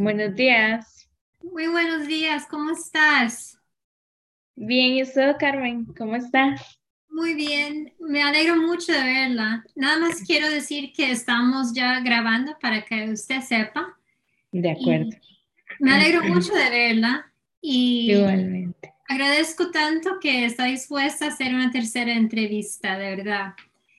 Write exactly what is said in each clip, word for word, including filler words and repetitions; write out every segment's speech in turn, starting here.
Buenos días. Muy buenos días, ¿cómo estás? Bien, ¿y usted, Carmen? ¿Cómo está? Muy bien, me alegro mucho de verla. Nada más quiero decir que estamos ya grabando para que usted sepa De acuerdo. y me alegro mucho de verla y Igualmente. agradezco tanto que está dispuesta a hacer una tercera entrevista, de verdad.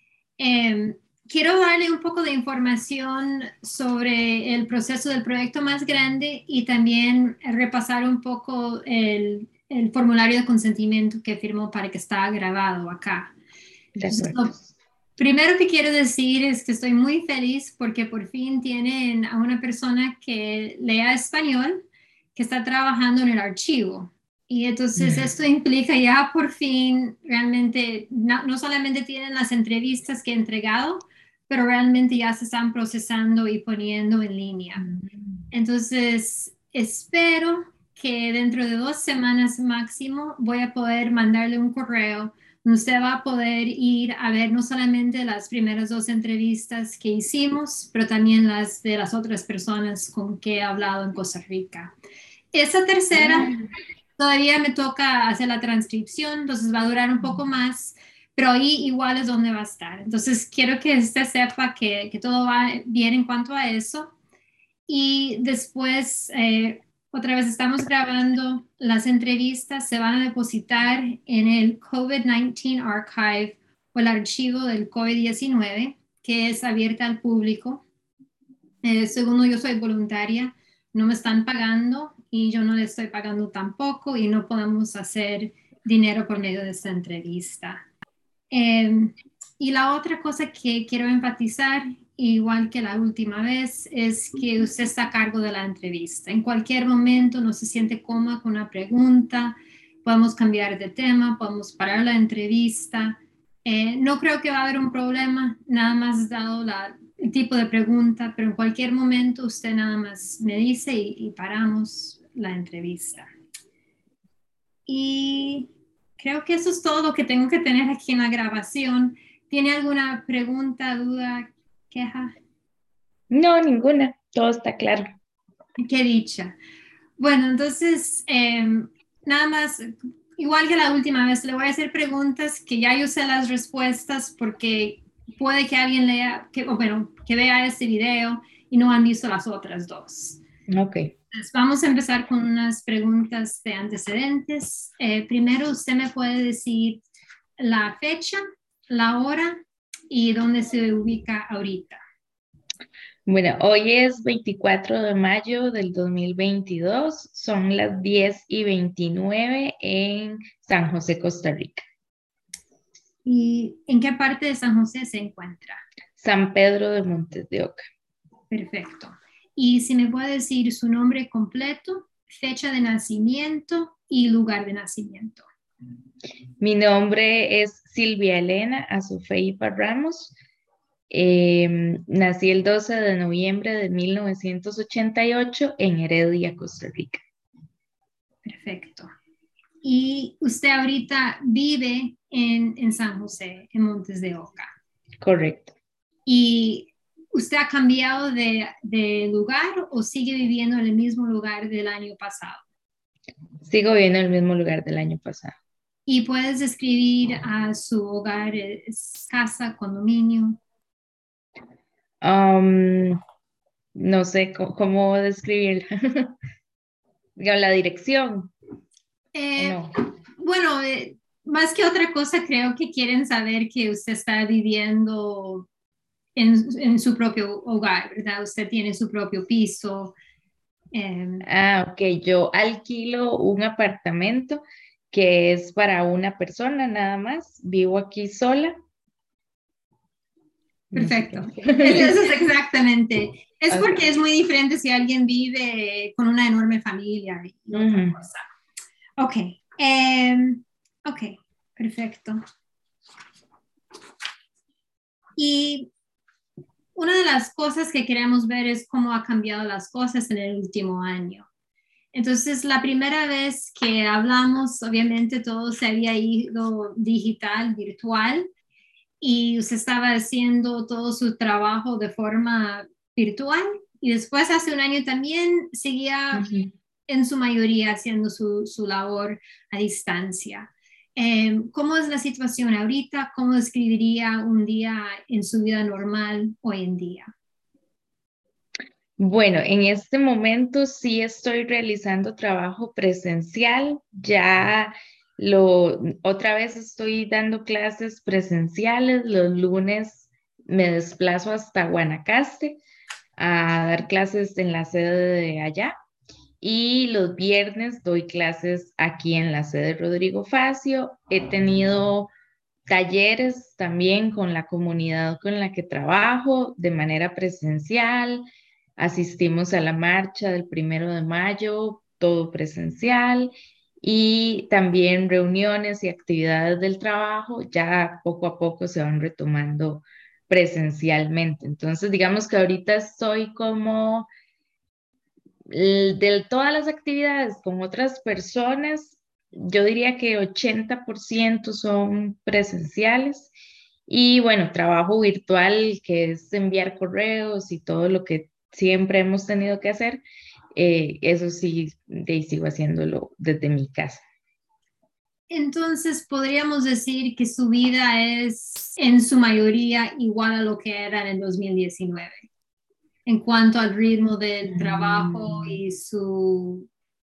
Eh, Quiero darle un poco de información sobre el proceso del proyecto más grande y también repasar un poco el, el formulario de consentimiento que firmó para que está grabado acá. De Entonces, acuerdo. lo primero que quiero decir es que estoy muy feliz porque por fin tienen a una persona que lea español, que está trabajando en el archivo. Y entonces esto implica ya por fin realmente, no, no solamente tienen las entrevistas que he entregado, pero realmente ya se están procesando y poniendo en línea. Mm. Entonces, espero que dentro de dos semanas máximo voy a poder mandarle un correo donde usted va a poder ir a ver no solamente las primeras dos entrevistas que hicimos, pero también las de las otras personas con que he hablado en Costa Rica. Esa tercera Ah, todavía me toca hacer la transcripción, entonces va a durar un poco más, pero ahí igual es donde va a estar. Entonces quiero que usted sepa que, que todo va bien en cuanto a eso. Y después, eh, otra vez estamos grabando las entrevistas, se van a depositar en el COVID diecinueve Archive o el archivo del COVID diecinueve, que es abierta al público. Eh, segundo, yo soy voluntaria, no me están pagando y yo no le estoy pagando tampoco y no podemos hacer dinero por medio de esta entrevista. Eh, y la otra cosa que quiero enfatizar, igual que la última vez, es que usted está a cargo de la entrevista. En cualquier momento no se siente cómoda con una pregunta, podemos cambiar de tema, podemos parar la entrevista. Eh, no creo que va a haber un problema, nada más dado la, el tipo de pregunta, pero en cualquier momento usted nada más me dice y, y paramos la entrevista. Y creo que eso es todo lo que tengo que tener aquí en la grabación. ¿Tiene alguna pregunta, duda, queja? no, ninguna. Todo está claro. Qué dicha. Bueno, entonces, eh, nada más, igual que la última vez, le voy a hacer preguntas que ya yo sé las respuestas porque puede que alguien lea, que, o bueno, que vea este video y no han visto las otras dos. Ok. Entonces, vamos a empezar con unas preguntas de antecedentes. Eh, primero, usted me puede decir la fecha, la hora y dónde se ubica ahorita. Bueno, hoy es veinticuatro de mayo del dos mil veintidós. Son las diez y veintinueve en San José, Costa Rica. ¿Y en qué parte de San José se encuentra? San Pedro de Montes de Oca. Perfecto. Y si me puede decir su nombre completo, fecha de nacimiento y lugar de nacimiento. Mi nombre es Silvia Elena Azufeipa Ramos. Eh, nací el doce de noviembre de mil novecientos ochenta y ocho en Heredia, Costa Rica. Perfecto. Y usted ahorita vive en, en San José, en Montes de Oca. Correcto. ¿Y usted ha cambiado de, de lugar o sigue viviendo en el mismo lugar del año pasado? Sigo viviendo en el mismo lugar del año pasado. Y puedes describir a su hogar, es casa, condominio. Um, no sé cómo, cómo describir Digo, la dirección, ¿o Eh, no? bueno, eh, más que otra cosa, creo que quieren saber que usted está viviendo en, en su propio hogar, ¿verdad? Usted tiene su propio piso. eh, Ah, ok. Yo alquilo un apartamento que es para una persona nada más. Vivo aquí sola. No sé qué Perfecto. más. Eso, eso es exactamente. Es porque Ok. es muy diferente si alguien vive con una enorme familia y otra Ujú. cosa. Ok. em, ok, perfecto. Y una de las cosas que queremos ver es cómo ha cambiado las cosas en el último año. Entonces, la primera vez que hablamos, obviamente todo se había ido digital, virtual, y usted estaba haciendo todo su trabajo de forma virtual. y después hace un año también seguía Ujú. en su mayoría haciendo su, su labor a distancia. Eh, ¿Cómo es la situación ahorita? ¿Cómo describiría un día en su vida normal hoy en día? Bueno, en este momento sí estoy realizando trabajo presencial. Ya lo, otra vez estoy dando clases presenciales. Los lunes me desplazo hasta Guanacaste a dar clases en la sede de allá. Y los viernes doy clases aquí en la sede Rodrigo Facio. He tenido talleres también con la comunidad con la que trabajo de manera presencial. Asistimos a la marcha del primero de mayo, todo presencial. Y también reuniones y actividades del trabajo ya poco a poco se van retomando presencialmente. Entonces, digamos que ahorita estoy como L- De todas las actividades con otras personas, yo diría que ochenta por ciento son presenciales y bueno, trabajo virtual, que es enviar correos y todo lo que siempre hemos tenido que hacer, eh, eso sí, de ahí sigo haciéndolo desde mi casa. Entonces, podríamos decir que su vida es en su mayoría igual a lo que era en el dos mil diecinueve, en cuanto al ritmo del trabajo Mm, y su...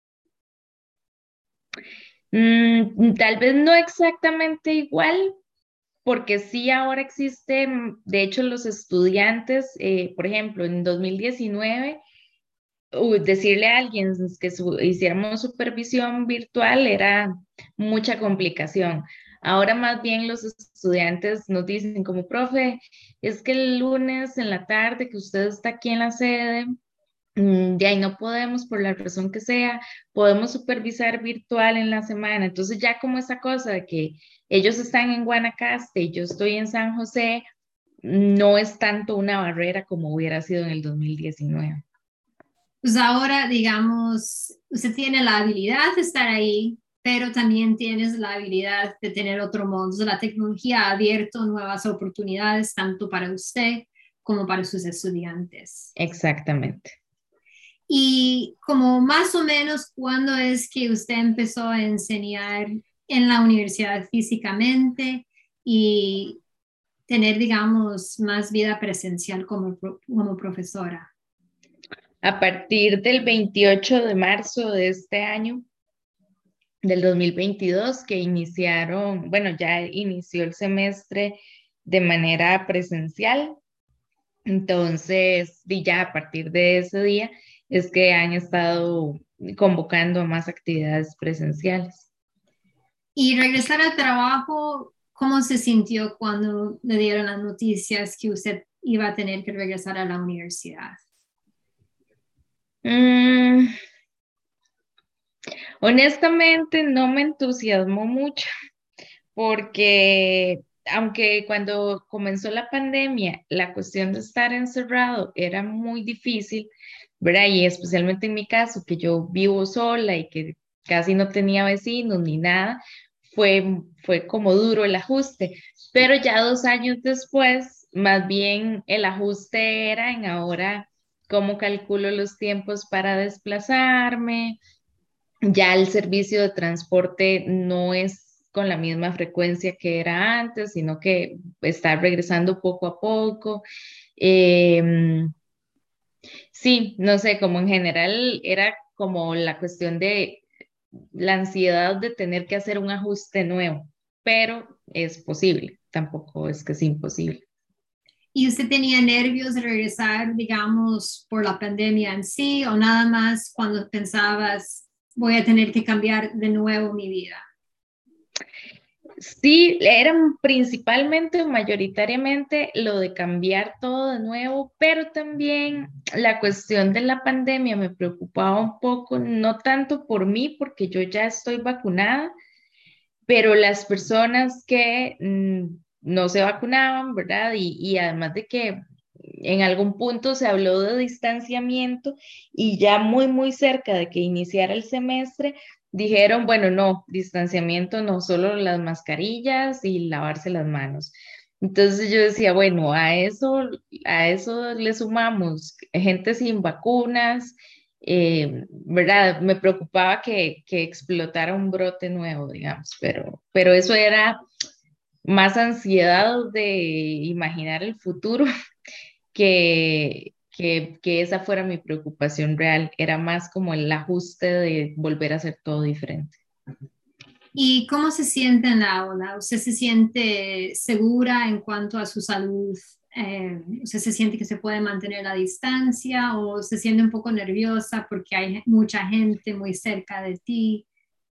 mm, tal vez no exactamente igual, porque sí ahora existen, de hecho, los estudiantes, eh, por ejemplo, en dos mil diecinueve, uy, decirle a alguien que su- hiciéramos supervisión virtual era mucha complicación. Ahora más bien los estudiantes nos dicen como, profe, es que el lunes en la tarde que usted está aquí en la sede, mm, de ahí no podemos, por la razón que sea, podemos supervisar virtual en la semana. Entonces ya como esa cosa de que ellos están en Guanacaste y yo estoy en San José, no es tanto una barrera como hubiera sido en el dos mil diecinueve. Pues ahora, digamos, usted tiene la habilidad de estar ahí, pero también tienes la habilidad de tener otro modo. Entonces, la tecnología ha abierto nuevas oportunidades tanto para usted como para sus estudiantes. Exactamente. Y como más o menos, ¿cuándo es que usted empezó a enseñar en la universidad físicamente y tener, digamos, más vida presencial como, pro- como profesora? A partir del veintiocho de marzo de este año, del dos mil veintidós, que iniciaron, bueno, ya inició el semestre de manera presencial. Entonces, y ya a partir de ese día es que han estado convocando a más actividades presenciales. Y regresar al trabajo, ¿cómo se sintió cuando le dieron las noticias que usted iba a tener que regresar a la universidad? Mm, honestamente, no me entusiasmó mucho porque aunque cuando comenzó la pandemia, la cuestión de estar encerrado era muy difícil, ¿verdad? Y especialmente en mi caso, que yo vivo sola y que casi no tenía vecinos ni nada, fue, fue como duro el ajuste. Pero ya dos años después, más bien el ajuste era en ahora cómo calculo los tiempos para desplazarme. Ya el servicio de transporte no es con la misma frecuencia que era antes, sino que está regresando poco a poco. Em, sí, no sé, como en general era como la cuestión de la ansiedad de tener que hacer un ajuste nuevo, pero es posible, tampoco es que es imposible. ¿Y usted tenía nervios de regresar, digamos, por la pandemia en sí, o nada más cuando pensabas, voy a tener que cambiar de nuevo mi vida? Sí, eran principalmente o mayoritariamente lo de cambiar todo de nuevo, pero también la cuestión de la pandemia me preocupaba un poco, no tanto por mí, porque yo ya estoy vacunada, pero las personas que mm, no se vacunaban, ¿verdad? Y, y además de que en algún punto se habló de distanciamiento y ya muy, muy cerca de que iniciara el semestre, dijeron, bueno, no, distanciamiento no, solo las mascarillas y lavarse las manos. Entonces yo decía, bueno, a eso, a eso le sumamos gente sin vacunas, eh, ¿verdad? Me preocupaba que, que explotara un brote nuevo, digamos, pero, pero eso era más ansiedad de imaginar el futuro que, que, que esa fuera mi preocupación real, era más como el ajuste de volver a hacer todo diferente. ¿Y cómo se siente en la aula? ¿Usted se siente segura en cuanto a su salud? Eh, ¿usted se siente que se puede mantener la distancia o se siente un poco nerviosa porque hay mucha gente muy cerca de ti?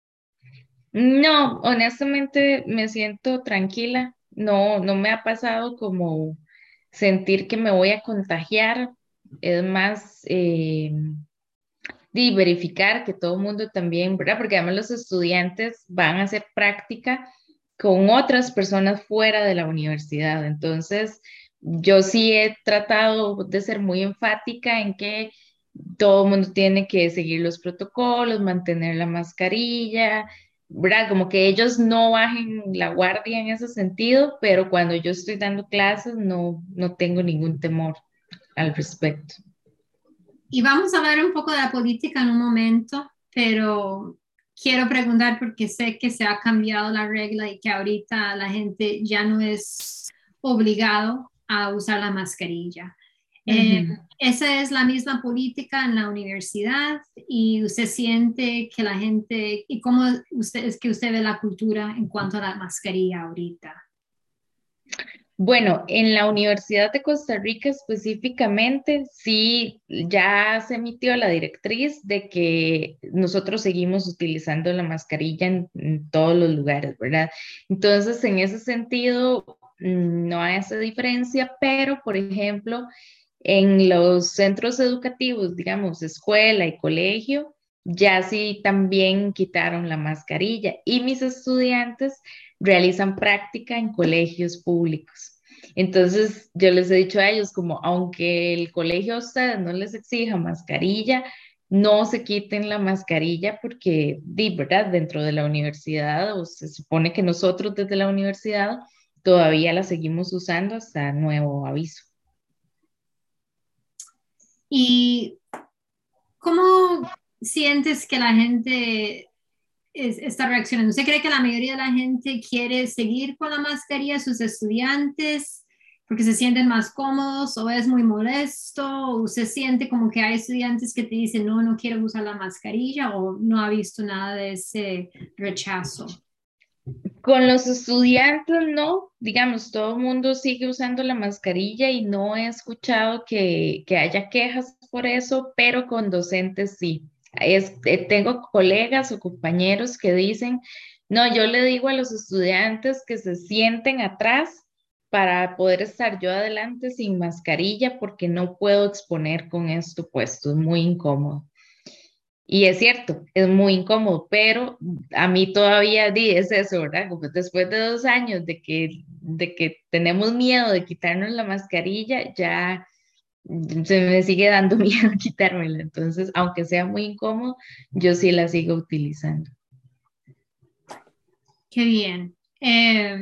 No, honestamente me siento tranquila. No, no me ha pasado como sentir que me voy a contagiar. Es más, eh, de verificar que todo el mundo también, ¿verdad? Porque además los estudiantes van a hacer práctica con otras personas fuera de la universidad. Entonces, yo sí he tratado de ser muy enfática en que todo el mundo tiene que seguir los protocolos, mantener la mascarilla, ¿verdad? Como que ellos no bajen la guardia en ese sentido, pero cuando yo estoy dando clases no, no tengo ningún temor al respecto. Y vamos a hablar un poco de la política en un momento, pero quiero preguntar porque sé que se ha cambiado la regla y que ahorita la gente ya no es obligado a usar la mascarilla. Eh, Ujú. esa es la misma política en la universidad y usted siente que la gente, y cómo usted, es que usted ve la cultura en cuanto a la mascarilla ahorita. Bueno, en la Universidad de Costa Rica específicamente, sí, ya se emitió la directriz de que nosotros seguimos utilizando la mascarilla en, en todos los lugares, ¿verdad? Entonces, en ese sentido, mm, no hay esa diferencia, pero, por ejemplo, en los centros educativos, digamos, escuela y colegio, ya sí también quitaron la mascarilla y mis estudiantes realizan práctica en colegios públicos. Entonces, yo les he dicho a ellos como, aunque el colegio a ustedes no les exija mascarilla, no se quiten la mascarilla porque, di, ¿verdad? Dentro de la universidad, o se supone que nosotros desde la universidad todavía la seguimos usando hasta nuevo aviso. ¿Y cómo sientes que la gente es- está reaccionando? ¿Usted cree que la mayoría de la gente quiere seguir con la mascarilla, sus estudiantes, porque se sienten más cómodos o es muy molesto? ¿O usted siente como que hay estudiantes que te dicen, no, no quiero usar la mascarilla o no ha visto nada de ese rechazo? Con los estudiantes, no, digamos, todo el mundo sigue usando la mascarilla y no he escuchado que, que haya quejas por eso, pero con docentes sí. Es- eh, tengo colegas o compañeros que dicen, no, yo le digo a los estudiantes que se sienten atrás para poder estar yo adelante sin mascarilla porque no puedo exponer con esto puesto, es muy incómodo. Y es cierto, es muy incómodo, pero a mí todavía di, es eso, ¿verdad? Como después de dos años de que, de que tenemos miedo de quitarnos la mascarilla, ya se me sigue dando miedo quitármela. Entonces, aunque sea muy incómodo, yo sí la sigo utilizando. Qué bien. Eh,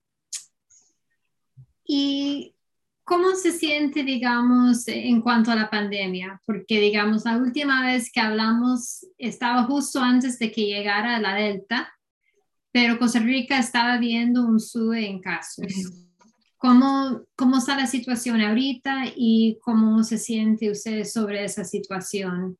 ¿Y cómo se siente, digamos, en cuanto a la pandemia? Porque, digamos, la última vez que hablamos estaba justo antes de que llegara la Delta, pero Costa Rica estaba viendo un sube en casos. ¿Cómo, cómo está la situación ahorita y cómo se siente usted sobre esa situación?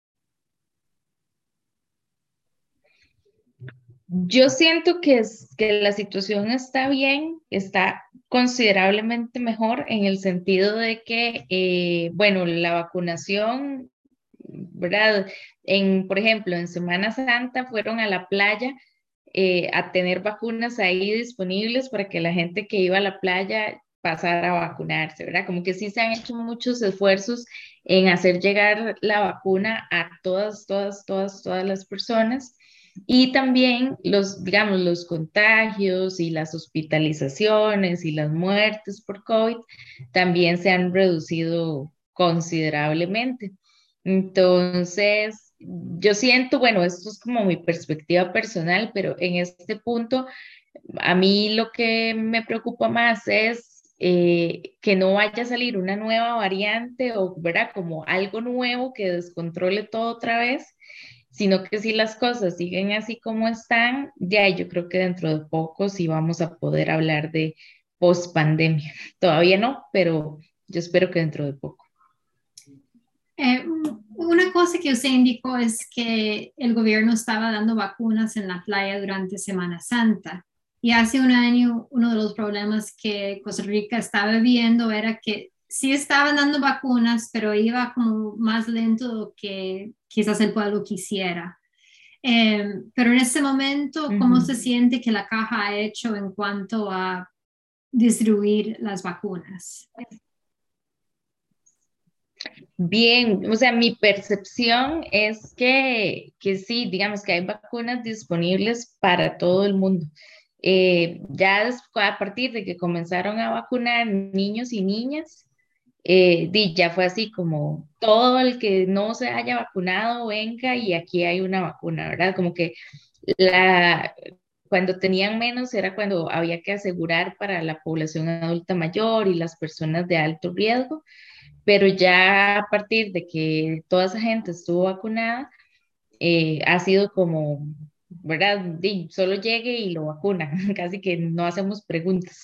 Yo siento que, es, que la situación está bien, está considerablemente mejor en el sentido de que, eh, bueno, la vacunación, ¿verdad? En, por ejemplo, en Semana Santa fueron a la playa eh, a tener vacunas ahí disponibles para que la gente que iba a la playa pasara a vacunarse, ¿verdad? Como que sí se han hecho muchos esfuerzos en hacer llegar la vacuna a todas, todas, todas, todas las personas. Y también los, digamos, los contagios y las hospitalizaciones y las muertes por COVID también se han reducido considerablemente. Entonces, yo siento, bueno, esto es como mi perspectiva personal, pero en este punto A mí lo que me preocupa más es eh, que no vaya a salir una nueva variante o, ¿verdad? Como algo nuevo que descontrole todo otra vez, sino que si las cosas siguen así como están, ya yo creo que dentro de poco sí vamos a poder hablar de post-pandemia. Todavía no, pero yo espero que dentro de poco. Eh, una cosa que usted indicó es que el gobierno estaba dando vacunas en la playa durante Semana Santa. Y hace un año uno de los problemas que Costa Rica estaba viviendo era que sí estaban dando vacunas, pero iba como más lento de lo que quizás el pueblo quisiera. Eh, pero en este momento, ¿cómo se Ujú. siente que la caja ha hecho en cuanto a distribuir las vacunas? Bien, o sea, mi percepción es que, que sí, digamos que hay vacunas disponibles para todo el mundo. Eh, ya des- a partir de que comenzaron a vacunar niños y niñas, eh, di, ya fue así como todo el que no se haya vacunado, venga y aquí hay una vacuna, ¿verdad? Como que la, cuando tenían menos era cuando había que asegurar para la población adulta mayor y las personas de alto riesgo, pero ya a partir de que toda esa gente estuvo vacunada, eh, ha sido como, ¿verdad? Di, solo llegue y lo vacuna, casi que no hacemos preguntas.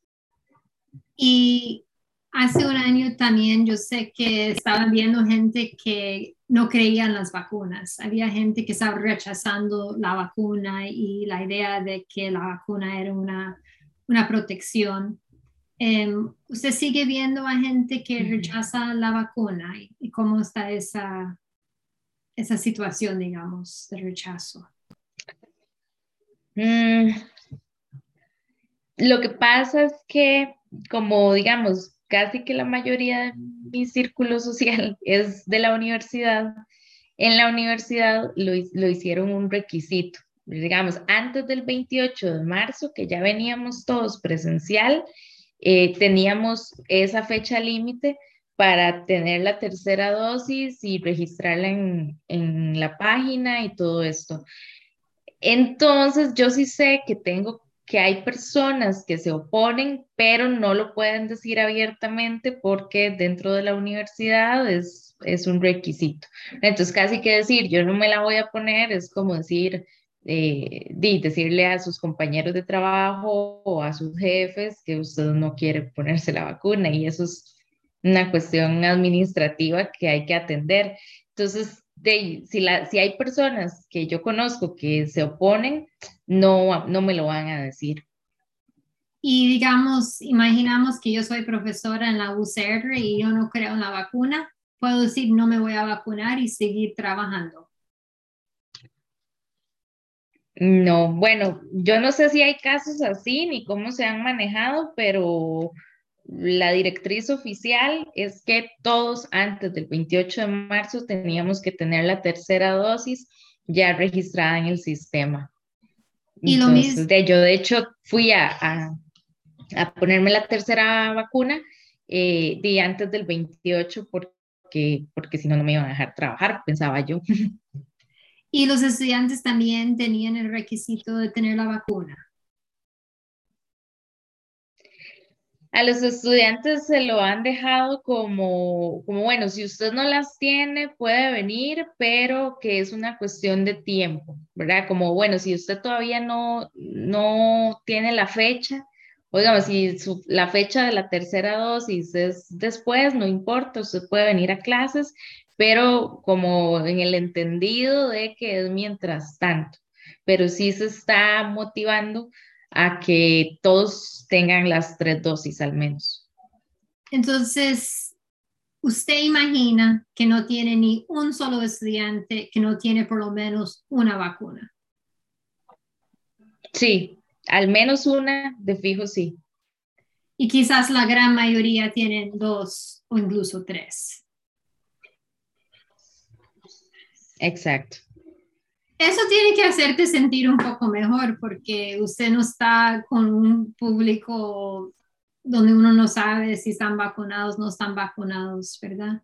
Y hace un año también yo sé que estaban viendo gente que no creía en las vacunas. Había gente que estaba rechazando la vacuna y la idea de que la vacuna era una, una protección. Eh, ¿Usted sigue viendo a gente que rechaza la vacuna y, y cómo está esa, esa situación, digamos, de rechazo? Mm, lo que pasa es que, como digamos, casi que la mayoría de mi círculo social es de la universidad, en la universidad lo, hi- lo hicieron un requisito. Digamos, antes del veintiocho de marzo, que ya veníamos todos presencial, eh, teníamos esa fecha límite para tener la tercera dosis y registrarla en, en la página y todo esto. Entonces, yo sí sé que tengo, que hay personas que se oponen, pero no lo pueden decir abiertamente porque dentro de la universidad es, es un requisito. Entonces, casi que decir, yo no me la voy a poner, es como decir, eh, di- decirle a sus compañeros de trabajo o a sus jefes que usted no quiere ponerse la vacuna y eso es una cuestión administrativa que hay que atender. Entonces, de, si, la, si hay personas que yo conozco que se oponen, no, no me lo van a decir. Y digamos, imaginamos que yo soy profesora en la U C R y yo no creo en la vacuna. Puedo decir no me voy a vacunar y seguir trabajando. No, bueno, yo no sé si hay casos así ni cómo se han manejado, pero la directriz oficial es que todos antes del veintiocho de marzo teníamos que tener la tercera dosis ya registrada en el sistema. Y lo Entonces, mismo, de, yo de hecho fui a, a a ponerme la tercera vacuna eh, de antes del veintiocho porque, porque si no, no me iban a dejar trabajar, pensaba yo. y los estudiantes también tenían el requisito de tener la vacuna. A los estudiantes se lo han dejado como, como, bueno, si usted no las tiene, puede venir, pero que es una cuestión de tiempo, ¿verdad? Como, bueno, si usted todavía no, no tiene la fecha, o digamos, si su- la fecha de la tercera dosis es después, no importa, usted puede venir a clases, pero como en el entendido de que es mientras tanto, pero sí se está motivando a que todos tengan las tres dosis al menos. Entonces, usted imagina que no tiene ni un solo estudiante que no tiene por lo menos una vacuna. Sí, al menos una de fijo sí, Y quizás la gran mayoría tienen dos o incluso tres. exacto. Eso tiene que hacerte sentir un poco mejor porque usted no está con un público donde uno no sabe si están vacunados o no están vacunados, ¿verdad?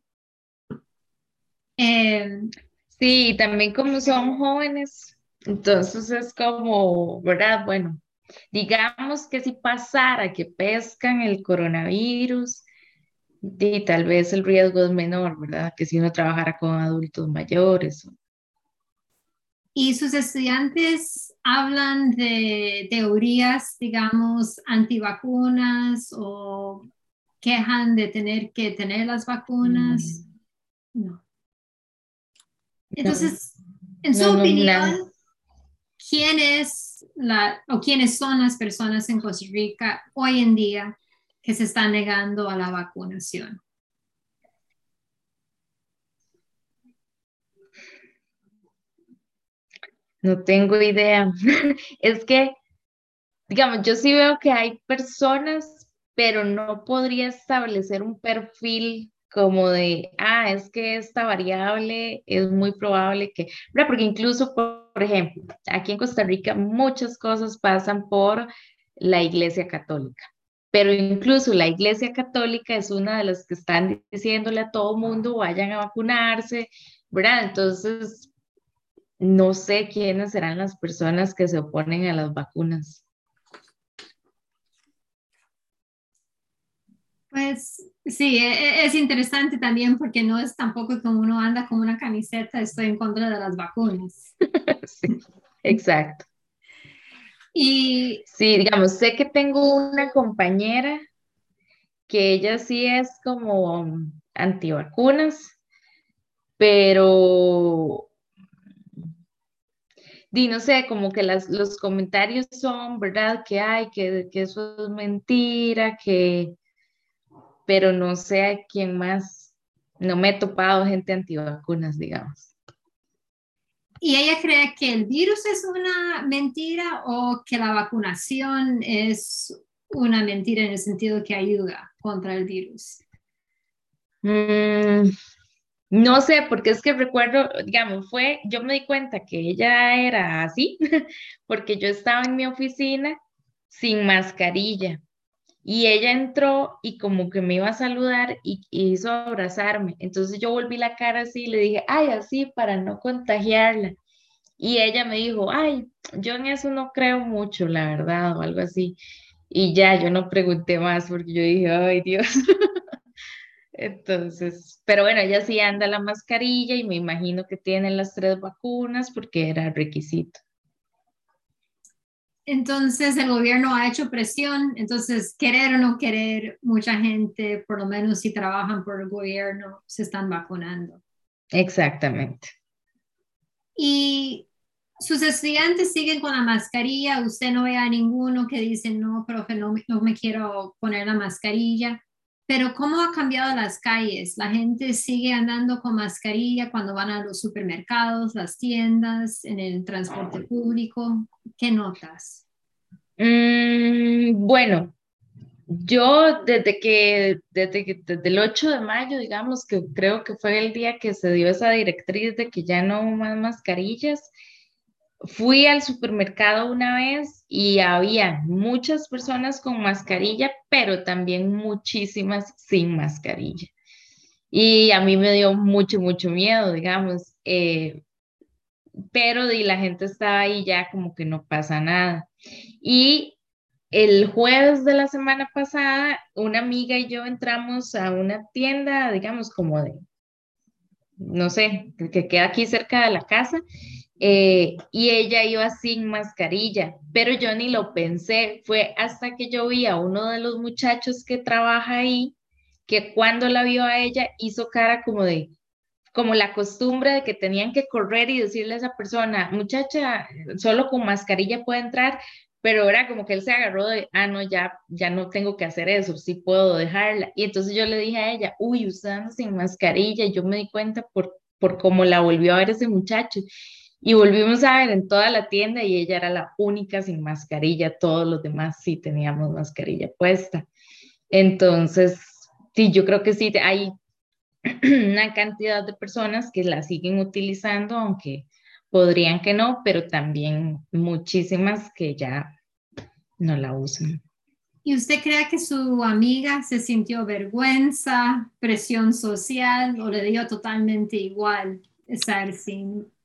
Eh, Sí, y también como son jóvenes, entonces es como, ¿verdad? Bueno, Digamos que si pasara que pescan el coronavirus, y tal vez el riesgo es menor, ¿verdad? Que si uno trabajara con adultos mayores. Y sus estudiantes hablan de teorías, digamos, antivacunas o quejan de tener que tener las Mm, vacunas. No. No, Entonces, en su no, no, nada. opinión, ¿quién es la o quiénes son las personas en Costa Rica hoy en día que se están negando a la vacunación? No tengo idea. Es que, digamos, yo sí veo que hay personas, pero no podría establecer un perfil como de, ah, es que esta variable es muy probable que, ¿verdad? Porque incluso, por, por ejemplo, aquí en Costa Rica muchas cosas pasan por la Iglesia Católica, pero incluso la Iglesia Católica es una de las que están diciéndole a todo mundo, vayan a vacunarse, ¿verdad? Entonces, no sé quiénes serán las personas que se oponen a las vacunas. Pues sí, e- e- es interesante también porque no es tampoco como uno anda con una camiseta, estoy en contra de las vacunas. Sí, exacto. Y Sí, digamos, sé que tengo una compañera que ella sí es como antivacunas, pero di, no sé, como que las, los comentarios son, ¿verdad? Que hay, que, que eso es mentira, que, pero no sé a quién más. No me he topado gente antivacunas, digamos. ¿Y ella cree que el virus es una mentira o que la vacunación es una mentira en el sentido que ayuda contra el virus? Mm, no sé, porque es que recuerdo, digamos, fue, yo me di cuenta que ella era así, porque yo estaba en mi oficina sin mascarilla y ella entró y como que me iba a saludar y, y hizo abrazarme. Entonces yo volví la cara así y le dije, ay, así para no contagiarla. Y ella me dijo, ay, yo en eso no creo mucho, la verdad, o algo así. Y ya, yo no pregunté más porque yo dije, ay, Dios. Entonces, pero bueno, ella sí anda la mascarilla y me imagino que tiene las tres vacunas porque era requisito. Entonces el gobierno ha hecho presión, entonces querer o no querer, mucha gente, por lo menos si trabajan por el gobierno, se están vacunando. Exactamente. Y sus estudiantes siguen con la mascarilla, usted no ve a ninguno que dice, no, profe, no, me- no me quiero poner la mascarilla. Pero ¿cómo ha cambiado las calles? La gente sigue andando con mascarilla cuando van a los supermercados, las tiendas, en el transporte público. ¿Qué notas? Mm, bueno, yo desde que, desde que, desde el ocho de mayo, digamos, que creo que fue el día que se dio esa directriz de que ya no más mascarillas, fui al supermercado una vez y había muchas personas con mascarilla, pero también muchísimas sin mascarilla. Y a mí me dio mucho, mucho miedo, digamos, eh, pero y la gente estaba ahí ya como que no pasa nada. Y el jueves de la semana pasada, una amiga y yo entramos a una tienda, digamos, como de, no sé, que que queda aquí cerca de la casa, eh, y ella iba sin mascarilla, pero yo ni lo pensé, fue hasta que yo vi a uno de los muchachos que trabaja ahí, que cuando la vio a ella hizo cara como de, como la costumbre de que tenían que correr y decirle a esa persona, muchacha, solo con mascarilla puede entrar, pero era como que él se agarró de, ah, no, ya, ya no tengo que hacer eso, sí puedo dejarla. Y entonces yo le dije a ella, uy, usted anda sin mascarilla, y yo me di cuenta por, por cómo la volvió a ver ese muchacho. Y volvimos a ver en toda la tienda y ella era la única sin mascarilla, todos los demás sí teníamos mascarilla puesta. Entonces, sí, yo creo que sí, hay una cantidad de personas que la siguen utilizando, aunque podrían que no, pero también muchísimas que ya no la usan. ¿Y usted cree que su amiga se sintió vergüenza, presión social o le dio totalmente igual estar sin?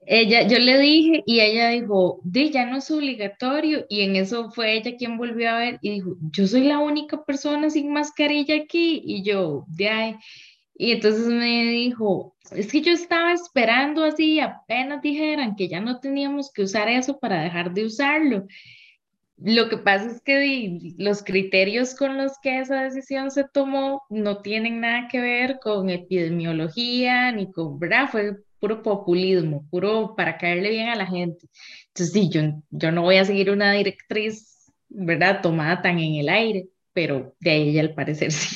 Ella, yo le dije y ella dijo, di, ya no es obligatorio. Y en eso fue ella quien volvió a ver y dijo, yo soy la única persona sin mascarilla aquí. Y yo, de ahí. Y entonces me dijo, es que yo estaba esperando así, apenas dijeran que ya no teníamos que usar eso para dejar de usarlo. Lo que pasa es que di, los criterios con los que esa decisión se tomó no tienen nada que ver con epidemiología ni con, ¿verdad? Fue puro populismo, puro para caerle bien a la gente. Entonces, sí, yo, yo no voy a seguir una directriz, ¿verdad? Tomada tan en el aire, pero de ahí ella al parecer sí.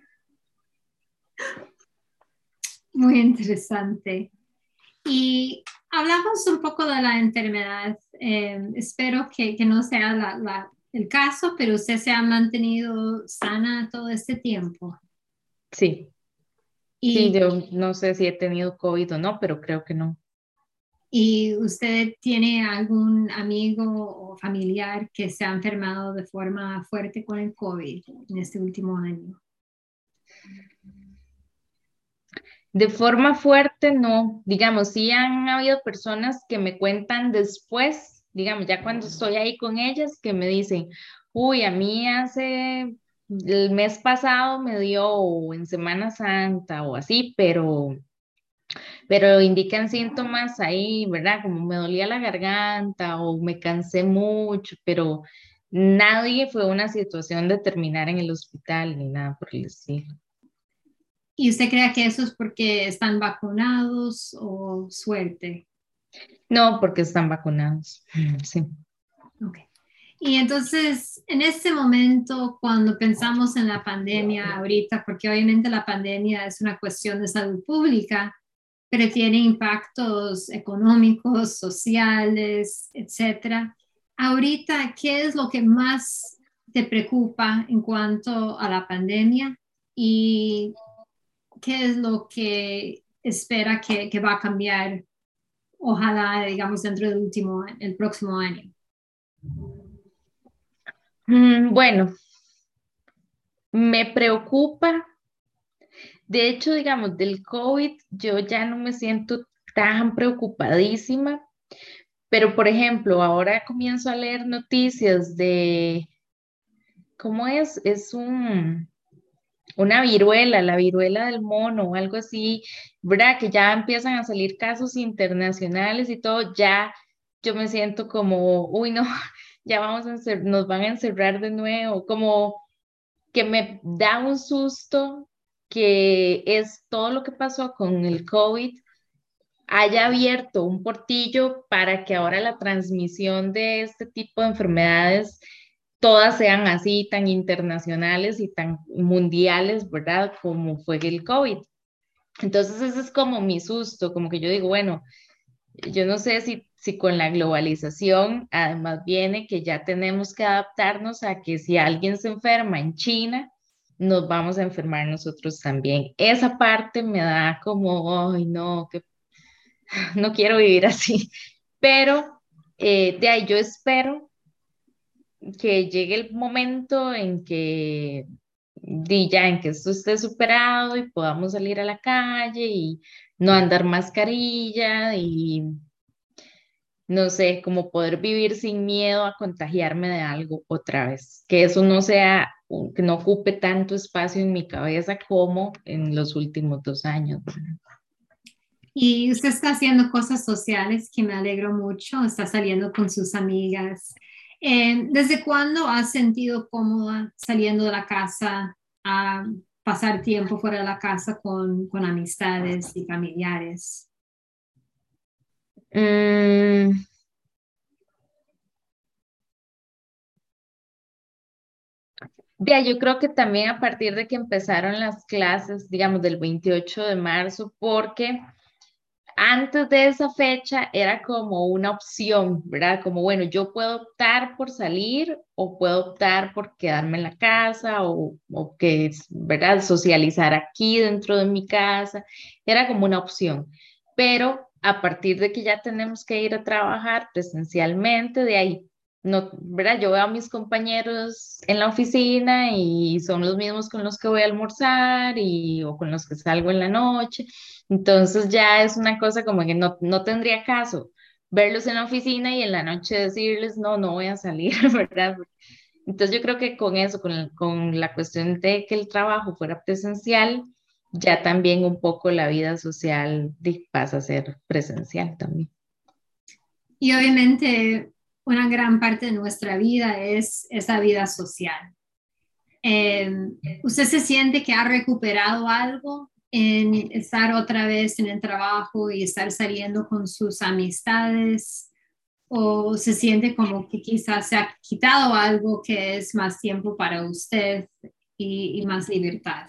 Muy interesante. Y hablamos un poco de la enfermedad. Eh, espero que, que no sea la- la- el caso, pero usted se ha mantenido sana todo este tiempo. Sí, sí, Y, yo no sé si he tenido COVID o no, pero creo que no. y usted tiene algún amigo o familiar que se ha enfermado de forma fuerte con el COVID en este último año. De forma fuerte, no. Digamos, sí han habido personas que me cuentan después, digamos, ya cuando estoy ahí con ellas, que me dicen, uy, a mí hace el mes pasado me dio o en Semana Santa o así, pero, pero indican síntomas ahí, ¿verdad? Como me dolía la garganta o me cansé mucho, pero nadie fue una situación de terminar en el hospital ni nada por el estilo. ¿Y usted cree que eso es porque están vacunados o suerte? No, porque están vacunados. Sí. Ok. Y entonces, en este momento, cuando pensamos en la pandemia ahorita, porque obviamente la pandemia es una cuestión de salud pública, pero tiene impactos económicos, sociales, etcétera. Ahorita, ¿qué es lo que más te preocupa en cuanto a la pandemia y qué es lo que espera que, que va a cambiar, ojalá, digamos, dentro del último, el próximo año? Mm, bueno, me preocupa. De hecho, digamos, del COVID, yo ya no me siento tan preocupadísima, pero por ejemplo, ahora comienzo a leer noticias de, ¿cómo es? Es un, una viruela, la viruela del mono o algo así, ¿verdad? Que ya empiezan a salir casos internacionales y todo, ya yo me siento como, uy, no, ya vamos a encer- nos van a encerrar de nuevo, como que me da un susto que es todo lo que pasó con el COVID haya abierto un portillo para que ahora la transmisión de este tipo de enfermedades todas sean así tan internacionales y tan mundiales, ¿verdad? Como fue el COVID. Entonces ese es como mi susto, como que yo digo, bueno, yo no sé si, si con la globalización además viene que ya tenemos que adaptarnos a que si alguien se enferma en China, nos vamos a enfermar nosotros también. Esa parte me da como, ay, no, que no quiero vivir así. Pero eh, de ahí yo espero que llegue el momento en que di ya en que esto esté superado y podamos salir a la calle y no andar mascarilla y no sé, como poder vivir sin miedo a contagiarme de algo otra vez, que eso no sea, que no ocupe tanto espacio en mi cabeza como en los últimos dos años. Y usted está haciendo cosas sociales que me alegro mucho, está saliendo con sus amigas. Eh, ¿desde cuándo has sentido cómoda saliendo de la casa a pasar tiempo fuera de la casa con, con amistades y familiares? Mm, ya, yo creo que también a partir de que empezaron las clases, digamos, del veintiocho de marzo, porque antes de esa fecha era como una opción, ¿verdad? Como, bueno, yo puedo optar por salir o puedo optar por quedarme en la casa o, o que, es, ¿verdad? Socializar aquí dentro de mi casa. Era como una opción. Pero a partir de que ya tenemos que ir a trabajar presencialmente, de ahí. no, ¿verdad? Yo veo a mis compañeros en la oficina y son los mismos con los que voy a almorzar y o con los que salgo en la noche. Entonces ya es una cosa como que no, no tendría caso verlos en la oficina y en la noche decirles, no, no voy a salir, ¿verdad? Entonces yo creo que con eso, con, el- con la cuestión de que el trabajo fuera presencial, ya también un poco la vida social di- pasa a ser presencial también. Y obviamente una gran parte de nuestra vida es esa vida social. Eh, ¿Usted se siente que ha recuperado algo en estar otra vez en el trabajo y estar saliendo con sus amistades? ¿O se siente como que quizás se ha quitado algo que es más tiempo para usted y, y más libertad?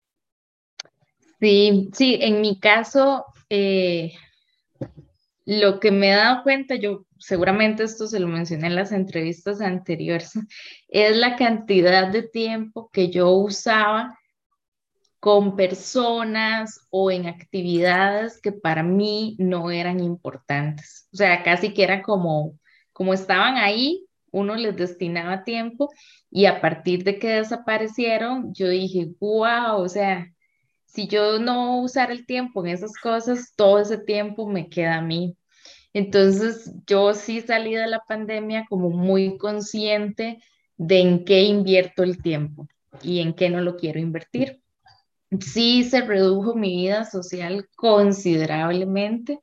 Sí, sí, en mi caso, eh, lo que me he dado cuenta, yo seguramente esto se lo mencioné en las entrevistas anteriores, es la cantidad de tiempo que yo usaba con personas o en actividades que para mí no eran importantes. O sea, casi que era como, como estaban ahí, uno les destinaba tiempo y a partir de que desaparecieron, yo dije, wow, o sea, si yo no usara el tiempo en esas cosas, todo ese tiempo me queda a mí. Entonces, yo sí salí de la pandemia como muy consciente de en qué invierto el tiempo y en qué no lo quiero invertir. Sí se redujo mi vida social considerablemente,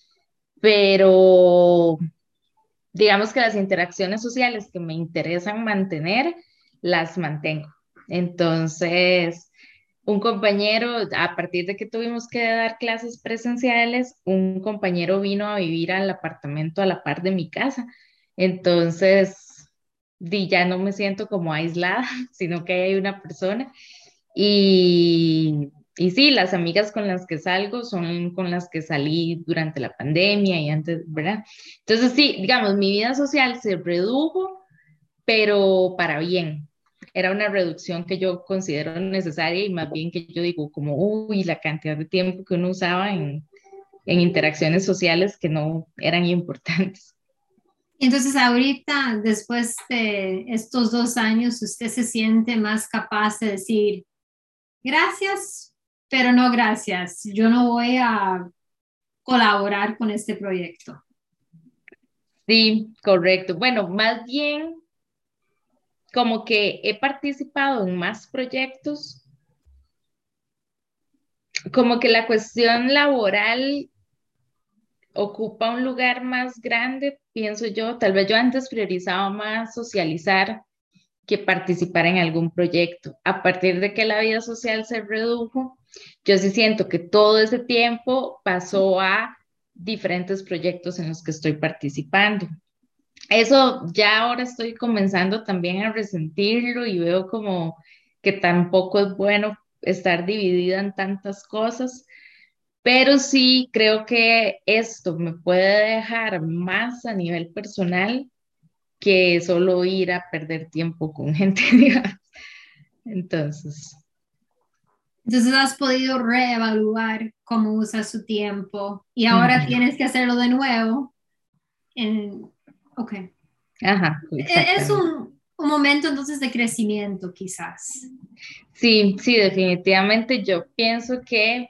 pero digamos que las interacciones sociales que me interesan mantener, las mantengo. Entonces, un compañero, a partir de que tuvimos que dar clases presenciales, un compañero vino a vivir al apartamento a la par de mi casa. Entonces, di, ya no me siento como aislada, sino que hay una persona. Y, y sí, las amigas con las que salgo son con las que salí durante la pandemia y antes, ¿verdad? Entonces sí, digamos, mi vida social se redujo, pero para bien. Era una reducción que yo considero necesaria y más bien que yo digo como, uy, la cantidad de tiempo que uno usaba en, en interacciones sociales que no eran importantes. Entonces, ahorita, después de estos dos años, usted se siente más capaz de decir gracias, pero no gracias. Yo no voy a colaborar con este proyecto. Sí, correcto. Bueno, más bien como que he participado en más proyectos, como que la cuestión laboral ocupa un lugar más grande, pienso yo. Tal vez yo antes priorizaba más socializar que participar en algún proyecto. A partir de que la vida social se redujo, yo sí siento que todo ese tiempo pasó a diferentes proyectos en los que estoy participando. Eso ya ahora estoy comenzando también a resentirlo y veo como que tampoco es bueno estar dividida en tantas cosas, pero sí creo que esto me puede dejar más a nivel personal que solo ir a perder tiempo con gente, digamos. Entonces, Entonces, has podido reevaluar cómo usas su tiempo y ahora ujú, tienes que hacerlo de nuevo. En, ok. ajá, E- Es exactamente. un, un momento entonces de crecimiento, quizás. Sí, sí, definitivamente yo pienso que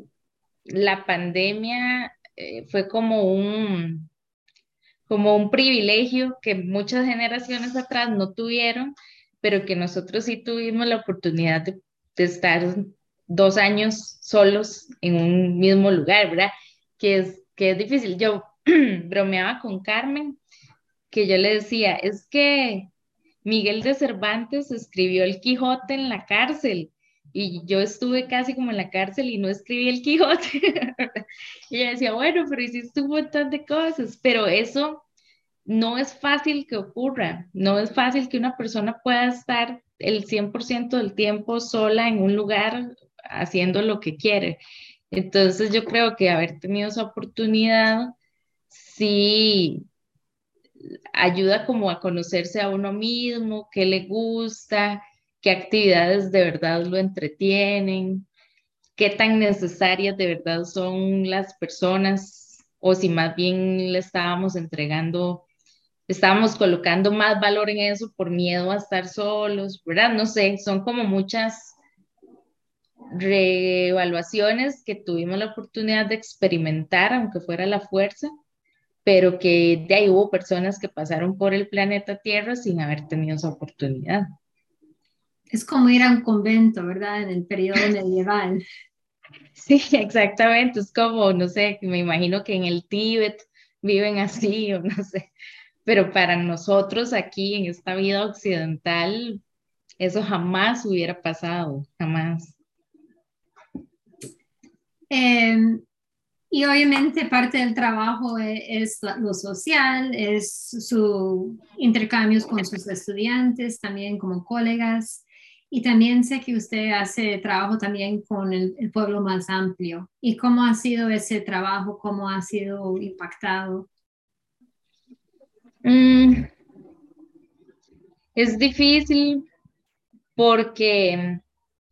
la pandemia eh, fue como un, como un privilegio que muchas generaciones atrás no tuvieron, pero que nosotros sí tuvimos la oportunidad de, de estar dos años solos en un mismo lugar, ¿verdad? Que es, que es difícil. Yo bromeaba con Carmen, que yo le decía, es que Miguel de Cervantes escribió el Quijote en la cárcel. Y yo estuve casi como en la cárcel y no escribí el Quijote. Y ella decía, bueno, pero hiciste un montón de cosas, pero eso no es fácil que ocurra, no es fácil que una persona pueda estar el cien por ciento del tiempo sola en un lugar haciendo lo que quiere. Entonces yo creo que haber tenido esa oportunidad sí ayuda como a conocerse a uno mismo, qué le gusta, qué actividades de verdad lo entretienen, qué tan necesarias de verdad son las personas o si más bien le estábamos entregando estábamos colocando más valor en eso por miedo a estar solos, ¿verdad? No sé, son como muchas reevaluaciones que tuvimos la oportunidad de experimentar, aunque fuera a la fuerza, pero que de ahí hubo personas que pasaron por el planeta Tierra sin haber tenido esa oportunidad. Es como ir a un convento, ¿verdad? En el periodo medieval. Sí, exactamente, es como, no sé, me imagino que en el Tíbet viven así o no sé, pero para nosotros aquí en esta vida occidental, eso jamás hubiera pasado, jamás. Eh, y obviamente parte del trabajo e- es, la- lo social, es su intercambios con sus estudiantes, también como colegas. Y también sé que usted hace trabajo también con el, el pueblo más amplio. ¿Y cómo ha sido ese trabajo? ¿Cómo ha sido impactado? Mm, es difícil porque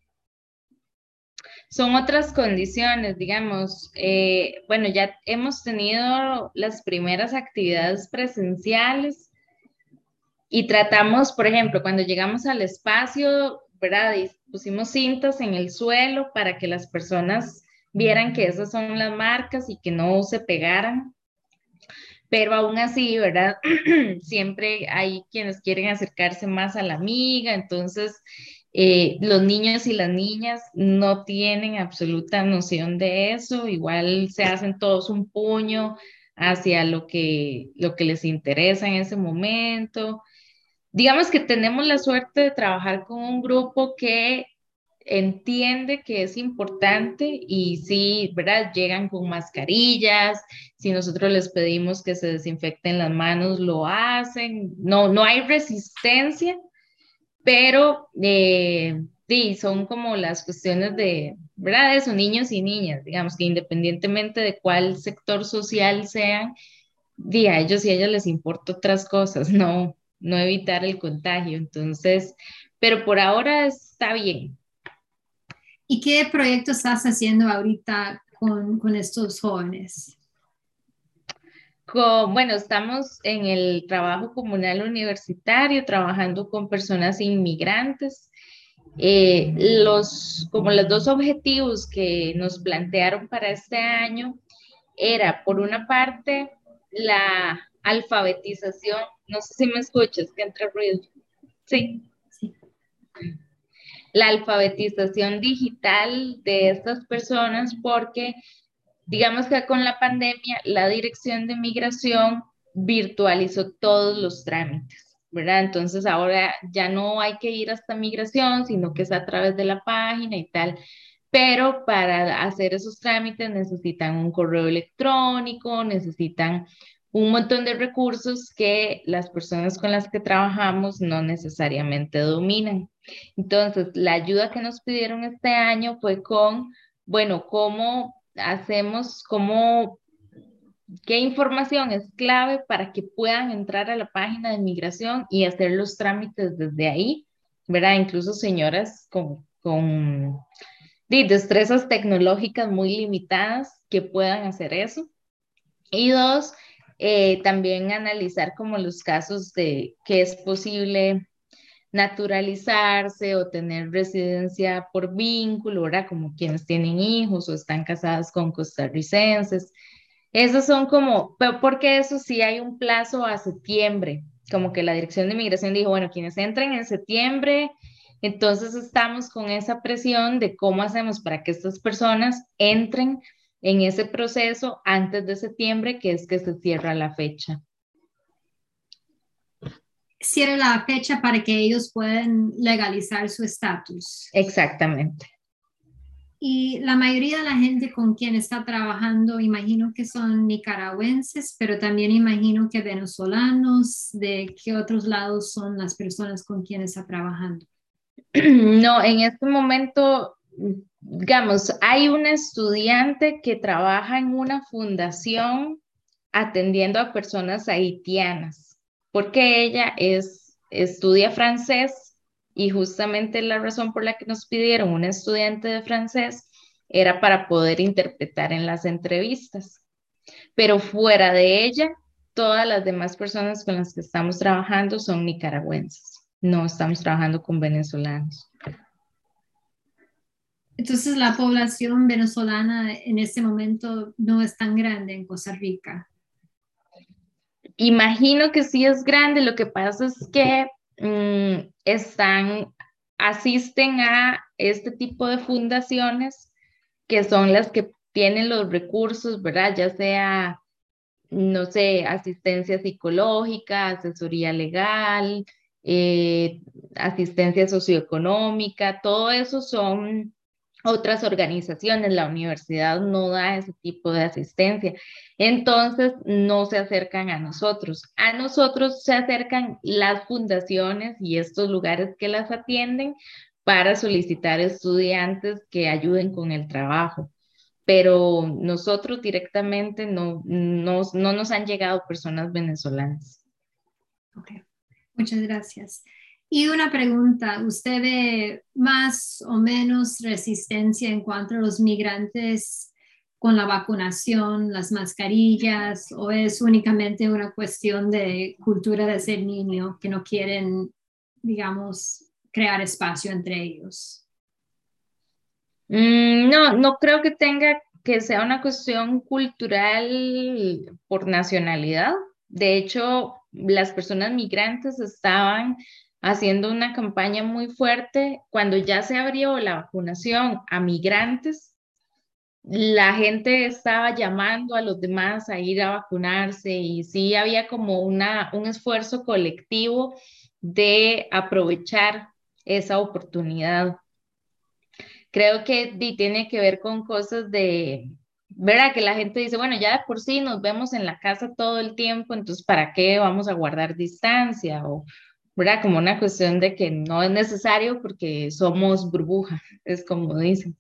son otras condiciones, digamos. Eh, bueno, ya hemos tenido las primeras actividades presenciales y tratamos, por ejemplo, cuando llegamos al espacio, ¿verdad? Y pusimos cintas en el suelo para que las personas vieran que esas son las marcas y que no se pegaran. Pero aún así, ¿verdad? Siempre hay quienes quieren acercarse más a la amiga, entonces eh, los niños y las niñas no tienen absoluta noción de eso, igual se hacen todos un puño hacia lo que, lo que les interesa en ese momento. Digamos que tenemos la suerte de trabajar con un grupo que entiende que es importante y sí, ¿verdad? Llegan con mascarillas, si nosotros les pedimos que se desinfecten las manos, lo hacen, no, no hay resistencia, pero eh, sí, son como las cuestiones de, ¿verdad? Eso, niños y niñas, digamos que independientemente de cuál sector social sean, di, a ellos y a ellas les importa otras cosas, no, no evitar el contagio, entonces, pero por ahora está bien. ¿Y qué proyectos estás haciendo ahorita con, con estos jóvenes? Con, bueno, estamos en el trabajo comunal universitario, trabajando con personas inmigrantes. Eh, los, como los dos objetivos que nos plantearon para este año era, por una parte, la alfabetización. No sé si me escuchas, que entra ruido. Sí, Sí. la alfabetización digital de estas personas, porque digamos que con la pandemia, la Dirección de Migración virtualizó todos los trámites, ¿verdad? Entonces ahora ya no hay que ir hasta migración, sino que es a través de la página y tal. Pero para hacer esos trámites necesitan un correo electrónico, necesitan un montón de recursos que las personas con las que trabajamos no necesariamente dominan. Entonces, la ayuda que nos pidieron este año fue con, bueno, cómo hacemos, cómo, qué información es clave para que puedan entrar a la página de migración y hacer los trámites desde ahí, ¿verdad? Incluso señoras con, con de destrezas tecnológicas muy limitadas que puedan hacer eso. Y dos, eh, también analizar como los casos de que es posible naturalizarse o tener residencia por vínculo, ¿verdad? Como quienes tienen hijos o están casadas con costarricenses. Esos son como, pero porque eso sí hay un plazo a septiembre, como que la Dirección de Migración dijo, bueno, quienes entren en septiembre, entonces estamos con esa presión de cómo hacemos para que estas personas entren en ese proceso antes de septiembre, que es que se cierra la fecha. Cierra la fecha para que ellos puedan legalizar su estatus. Exactamente. Y la mayoría de la gente con quien está trabajando, imagino que son nicaragüenses, pero también imagino que venezolanos, ¿de qué otros lados son las personas con quienes está trabajando? No, en este momento, digamos, hay una estudiante que trabaja en una fundación atendiendo a personas haitianas, porque ella es, estudia francés y justamente la razón por la que nos pidieron un estudiante de francés era para poder interpretar en las entrevistas. Pero fuera de ella, todas las demás personas con las que estamos trabajando son nicaragüenses. No estamos trabajando con venezolanos. Entonces la población venezolana en este momento no es tan grande en Costa Rica. Imagino que sí es grande, lo que pasa es que mm, están, asisten a este tipo de fundaciones que son las que tienen los recursos, ¿verdad? Ya sea, no sé, asistencia psicológica, asesoría legal, eh, asistencia socioeconómica, todo eso son otras organizaciones. La universidad no da ese tipo de asistencia. Entonces, no se acercan a nosotros. A nosotros se acercan las fundaciones y estos lugares que las atienden para solicitar estudiantes que ayuden con el trabajo. Pero nosotros directamente no, no, no nos han llegado personas venezolanas. Ok, muchas gracias. Y una pregunta, ¿usted ve más o menos resistencia en cuanto a los migrantes con la vacunación, las mascarillas, o es únicamente una cuestión de cultura de ser niño que no quieren, digamos, crear espacio entre ellos? Mm, no, no creo que tenga que sea una cuestión cultural por nacionalidad. De hecho, las personas migrantes estaban haciendo una campaña muy fuerte cuando ya se abrió la vacunación a migrantes. La gente estaba llamando a los demás a ir a vacunarse y sí había como una, un esfuerzo colectivo de aprovechar esa oportunidad. Creo que di- tiene que ver con cosas de, ¿verdad? Que la gente dice, bueno, ya de por sí nos vemos en la casa todo el tiempo, entonces ¿para qué vamos a guardar distancia? O, ¿verdad? Como una cuestión de que no es necesario porque somos burbuja, es como dicen.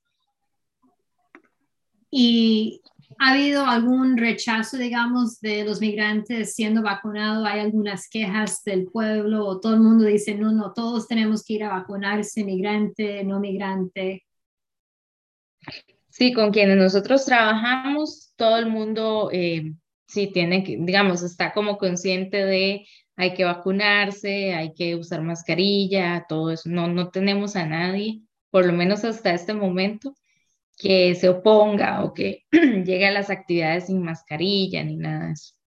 ¿Y ha habido algún rechazo, digamos, de los migrantes siendo vacunados? ¿Hay algunas quejas del pueblo o todo el mundo dice, no, no, todos tenemos que ir a vacunarse, migrante, no migrante? Sí, con quienes nosotros trabajamos, todo el mundo eh, sí tiene que, digamos, está como consciente de hay que vacunarse, hay que usar mascarilla, todo eso. No, no tenemos a nadie, por lo menos hasta este momento, que se oponga o que llegue a las actividades sin mascarilla ni nada de eso.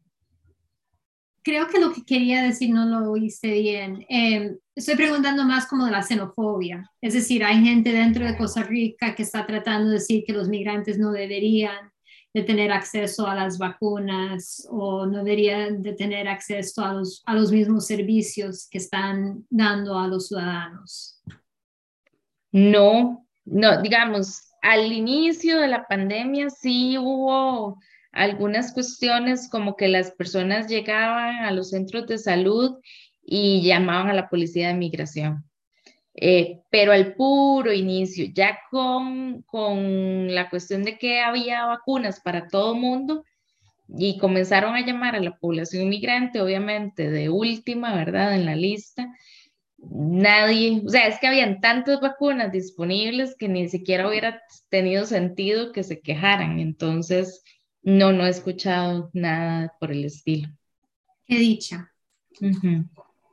Creo que lo que quería decir no lo oíste bien. Eh, estoy preguntando más como de la xenofobia. Es decir, hay gente dentro de Costa Rica que está tratando de decir que los migrantes no deberían de tener acceso a las vacunas o no deberían de tener acceso a los, a los mismos servicios que están dando a los ciudadanos. No, no, digamos, al inicio de la pandemia sí hubo algunas cuestiones como que las personas llegaban a los centros de salud y llamaban a la policía de migración. Eh, pero al puro inicio, ya con, con la cuestión de que había vacunas para todo mundo y comenzaron a llamar a la población migrante, obviamente de última, ¿verdad? En la lista. Nadie, o sea, es que habían tantas vacunas disponibles que ni siquiera hubiera tenido sentido que se quejaran. Entonces, no, no he escuchado nada por el estilo. Qué dicha. Ujú,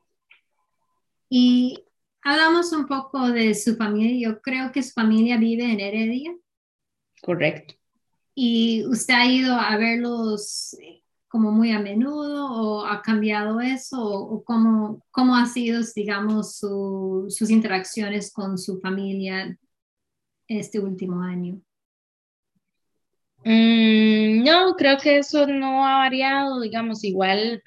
Y hablamos un poco de su familia. Yo creo que su familia vive en Heredia. correcto. ¿Y usted ha ido a verlos eh, como muy a menudo o ha cambiado eso? ¿O, o cómo, cómo ha sido, digamos, su- sus interacciones con su familia este último año? Mm, no, creo que eso no ha variado, digamos, igual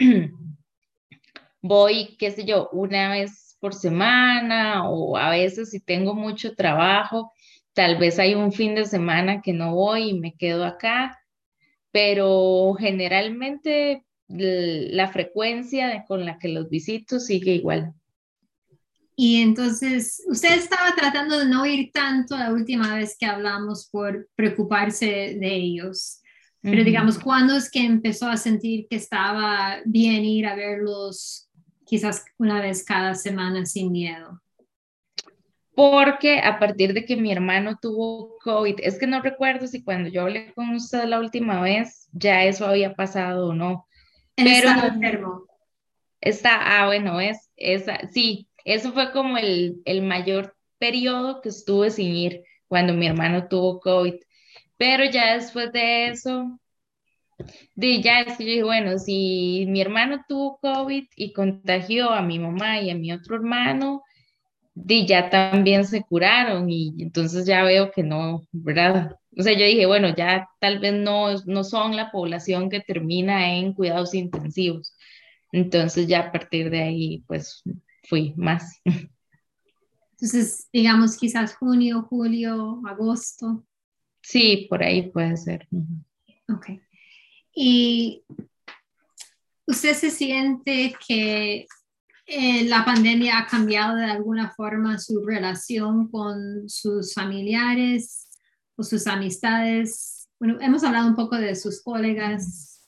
voy, qué sé yo, una vez por semana o a veces si tengo mucho trabajo, tal vez hay un fin de semana que no voy y me quedo acá, pero generalmente l- la frecuencia de- con la que los visito sigue igual. Y entonces, usted estaba tratando de no ir tanto la última vez que hablamos por preocuparse de ellos. Pero Ujú. digamos, ¿cuándo es que empezó a sentir que estaba bien ir a verlos quizás una vez cada semana sin miedo? Porque a partir de que mi hermano tuvo COVID, es que no recuerdo si cuando yo hablé con usted la última vez ya eso había pasado o no, Él pero estaba no enfermo. está, ah, bueno, es, esa, sí, eso fue como el, el mayor periodo que estuve sin ir cuando mi hermano tuvo COVID. Pero ya después de eso, de ya es que yo dije, bueno, si mi hermano tuvo COVID y contagió a mi mamá y a mi otro hermano, de ya también se curaron y entonces ya veo que no, ¿verdad? O sea, yo dije, bueno, ya tal vez no, no son la población que termina en cuidados intensivos. Entonces ya a partir de ahí, pues fui más. Entonces, digamos, quizás junio, julio, agosto. Sí, por ahí puede ser. Ujú. Ok. ¿Y usted se siente que eh, la pandemia ha cambiado de alguna forma su relación con sus familiares o sus amistades? Bueno, hemos hablado un poco de sus colegas.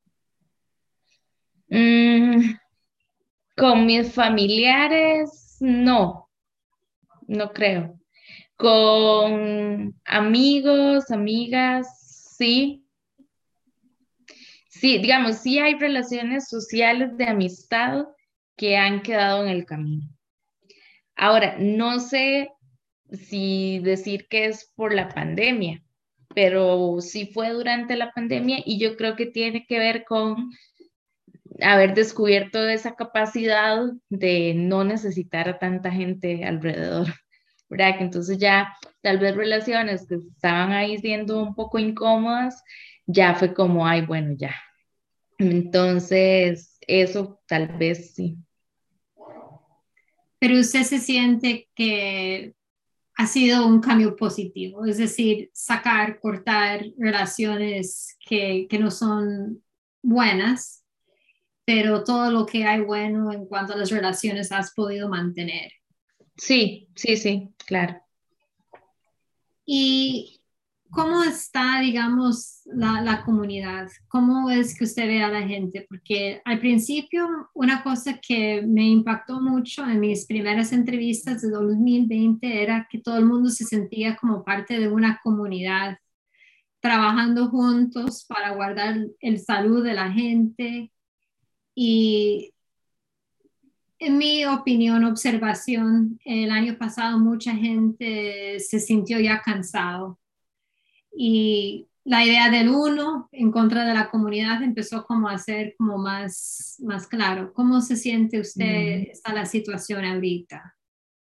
Mm, con mis familiares, no, no creo. Con amigos, amigas, sí. Sí, digamos, sí hay relaciones sociales de amistad que han quedado en el camino. Ahora, no sé si decir que es por la pandemia, pero sí fue durante la pandemia y yo creo que tiene que ver con haber descubierto esa capacidad de no necesitar a tanta gente alrededor, ¿verdad? Que entonces ya tal vez relaciones que estaban ahí siendo un poco incómodas, ya fue como, ay, bueno, ya. Entonces, eso tal vez sí. Pero usted se siente que ha sido un cambio positivo, es decir, sacar, cortar relaciones que, que no son buenas, pero todo lo que hay bueno en cuanto a las relaciones has podido mantener. Sí, sí, sí, claro. ¿Y cómo está, digamos, la, la comunidad? ¿Cómo es que usted ve a la gente? Porque al principio, una cosa que me impactó mucho en mis primeras entrevistas de dos mil veinte era que todo el mundo se sentía como parte de una comunidad, trabajando juntos para guardar el salud de la gente. Y en mi opinión, observación, el año pasado mucha gente se sintió ya cansado y la idea del uno en contra de la comunidad empezó como a ser como más, más claro. ¿Cómo se siente usted? Mm. ¿Está la situación ahorita?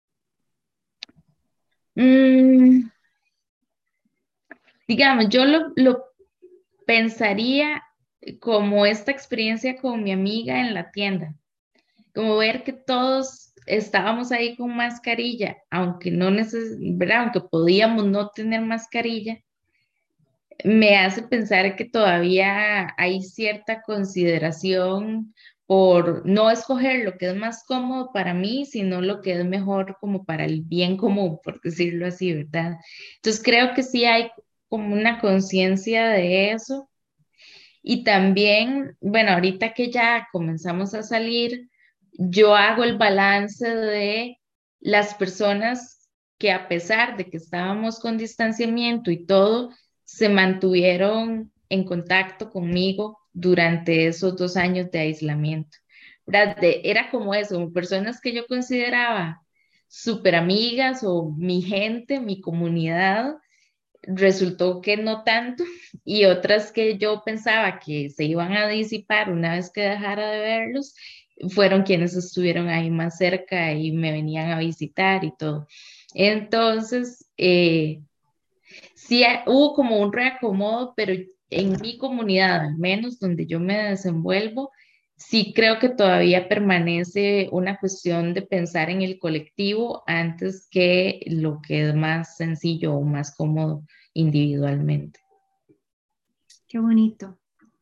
Mm, digamos, yo lo, lo pensaría como esta experiencia con mi amiga en la tienda, como ver que todos estábamos ahí con mascarilla, aunque no neces, ¿verdad? Aunque podíamos no tener mascarilla, me hace pensar que todavía hay cierta consideración por no escoger lo que es más cómodo para mí, sino lo que es mejor como para el bien común, por decirlo así, ¿verdad? Entonces creo que sí hay como una conciencia de eso. Y también, bueno, ahorita que ya comenzamos a salir, yo hago el balance de las personas que a pesar de que estábamos con distanciamiento y todo, se mantuvieron en contacto conmigo durante esos dos años de aislamiento. ¿Verdad? De- era como eso, personas que yo consideraba súper amigas o mi gente, mi comunidad, resultó que no tanto y otras que yo pensaba que se iban a disipar una vez que dejara de verlos, fueron quienes estuvieron ahí más cerca y me venían a visitar y todo. Entonces, eh, sí ha- hubo como un reacomodo, pero en mi comunidad, al menos donde yo me desenvuelvo, sí creo que todavía permanece una cuestión de pensar en el colectivo antes que lo que es más sencillo o más cómodo individualmente. Qué bonito.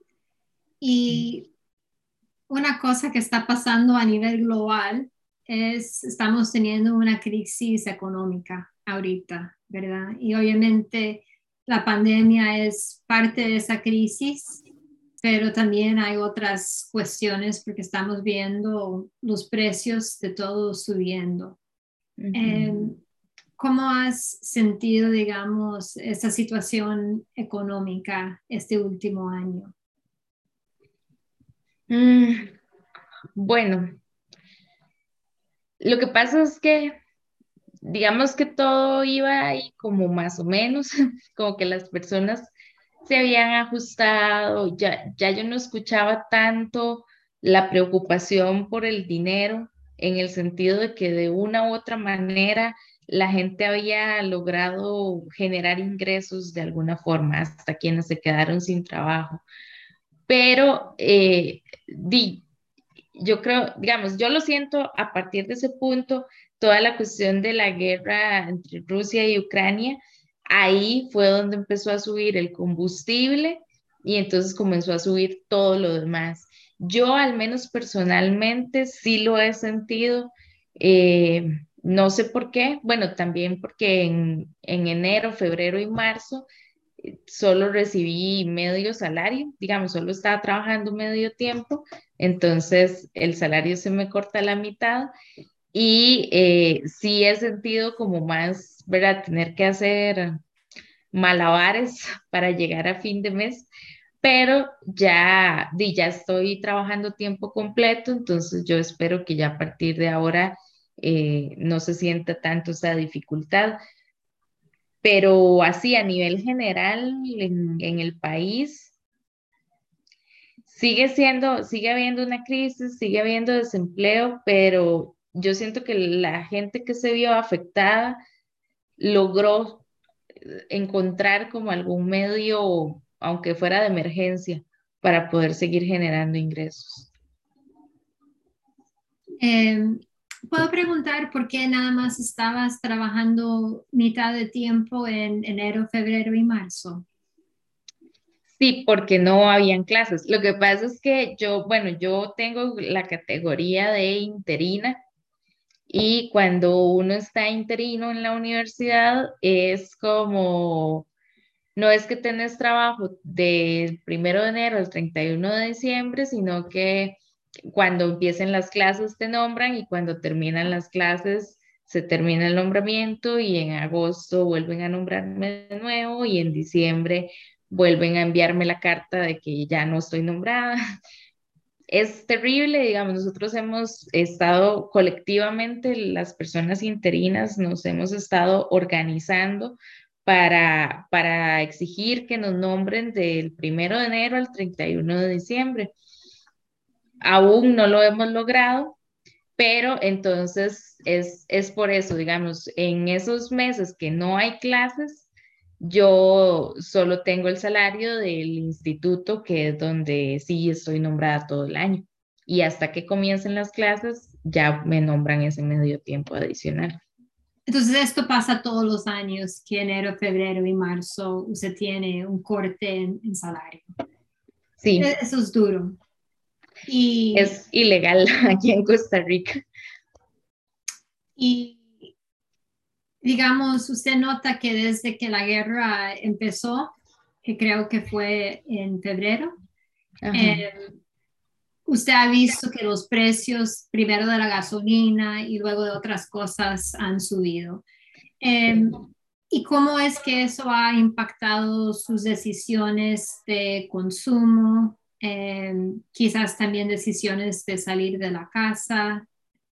Y una cosa que está pasando a nivel global es, estamos teniendo una crisis económica ahorita, ¿verdad? Y obviamente la pandemia es parte de esa crisis, pero también hay otras cuestiones porque estamos viendo los precios de todo subiendo. Eh, Ujú. ¿Cómo has sentido, digamos, esa situación económica este último año? Mm, bueno, lo que pasa es que digamos que todo iba ahí como más o menos, como que las personas se habían ajustado, ya, ya yo no escuchaba tanto la preocupación por el dinero, en el sentido de que de una u otra manera la gente había logrado generar ingresos de alguna forma, hasta quienes se quedaron sin trabajo. Pero eh, di, yo creo, digamos, yo lo siento a partir de ese punto, toda la cuestión de la guerra entre Rusia y Ucrania, ahí fue donde empezó a subir el combustible y entonces comenzó a subir todo lo demás. Yo al menos personalmente sí lo he sentido, eh, no sé por qué, bueno, también porque en, en enero, febrero y marzo solo recibí medio salario, digamos, solo estaba trabajando medio tiempo, entonces el salario se me corta a la mitad y eh, sí he sentido como más, ¿verdad? Tener que hacer malabares para llegar a fin de mes, pero ya, di, ya estoy trabajando tiempo completo, entonces yo espero que ya a partir de ahora eh, no se sienta tanto esa dificultad. Pero así a nivel general en, en el país sigue siendo, sigue habiendo una crisis, sigue habiendo desempleo, pero yo siento que la gente que se vio afectada logró encontrar como algún medio, aunque fuera de emergencia, para poder seguir generando ingresos. Eh, ¿Puedo preguntar por qué nada más estabas trabajando mitad de tiempo en enero, febrero y marzo? Sí, porque no habían clases. Lo que pasa es que yo, bueno, yo tengo la categoría de interina. Y cuando uno está interino en la universidad, es como, no es que tenés trabajo del primero de enero al treinta y uno de diciembre, sino que cuando empiecen las clases te nombran y cuando terminan las clases se termina el nombramiento y en agosto vuelven a nombrarme de nuevo y en diciembre vuelven a enviarme la carta de que ya no estoy nombrada. Es terrible, digamos, nosotros hemos estado colectivamente, las personas interinas, nos hemos estado organizando para, para exigir que nos nombren del primero de enero al treinta y uno de diciembre. Aún no lo hemos logrado, pero entonces es, es por eso, digamos, en esos meses que no hay clases, yo solo tengo el salario del instituto, que es donde sí estoy nombrada todo el año. Y hasta que comiencen las clases, ya me nombran ese medio tiempo adicional. Entonces esto pasa todos los años, que enero, febrero y marzo usted tiene un corte en, en salario. E- Sí, Eso es duro. Y, es ilegal aquí en Costa Rica. y digamos, usted nota que desde que la guerra empezó, que creo que fue en febrero, Ajá. eh, usted ha visto que los precios, primero de la gasolina y luego de otras cosas, han subido. Eh, ¿Y cómo es que eso ha impactado sus decisiones de consumo? Eh, quizás también decisiones de salir de la casa.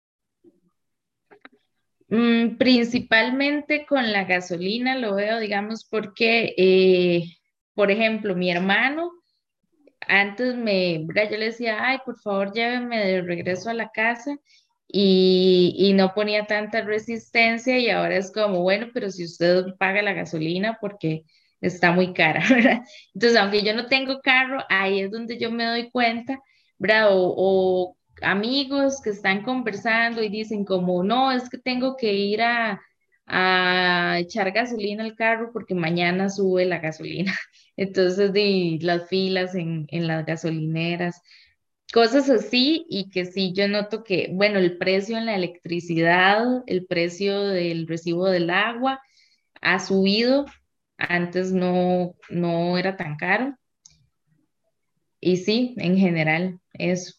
Mm, principalmente con la gasolina lo veo, digamos, porque, eh, por ejemplo, mi hermano antes me, ¿verdad? Yo le decía, ay, por favor, lléveme de regreso a la casa y, y no ponía tanta resistencia y ahora es como, bueno, pero si usted paga la gasolina porque está muy cara, ¿verdad? Entonces, aunque yo no tengo carro, ahí es donde yo me doy cuenta, ¿verdad? O, o amigos que están conversando y dicen como, no, es que tengo que ir a, a echar gasolina al carro porque mañana sube la gasolina. Entonces, de las filas en, en las gasolineras, cosas así, y que sí, yo noto que, bueno, el precio en la electricidad, el precio del recibo del agua ha subido, antes no, no era tan caro, y sí, en general, eso.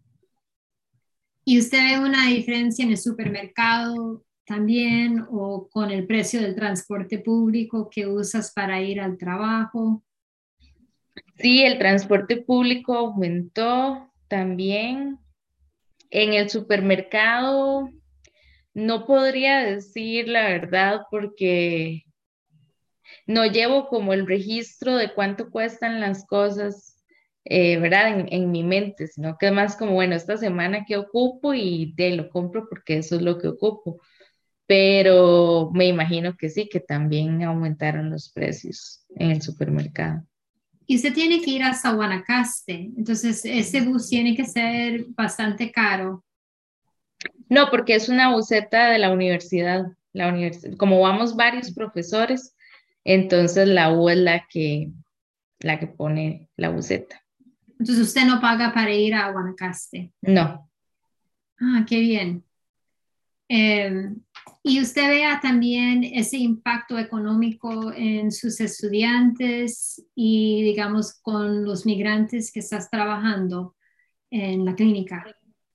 ¿Y usted ve una diferencia en el supermercado también o con el precio del transporte público que usas para ir al trabajo? Sí, el transporte público aumentó. también. En el supermercado no podría decir la verdad porque no llevo como el registro de cuánto cuestan las cosas, eh, ¿verdad? En, en mi mente, sino que es más como, bueno, esta semana que ocupo y de lo compro porque eso es lo que ocupo. Pero me imagino que sí, que también aumentaron los precios en el supermercado. Y usted tiene que ir hasta Guanacaste, entonces ese bus tiene que ser bastante caro. No, porque es una buseta de la universidad. La univers- Como vamos varios profesores, entonces la U es la que, la que pone la buseta. Entonces usted no paga para ir a Guanacaste. No. Ah, qué bien. Eh, y usted vea también ese impacto económico en sus estudiantes y, digamos, con los migrantes que estás trabajando en la clínica.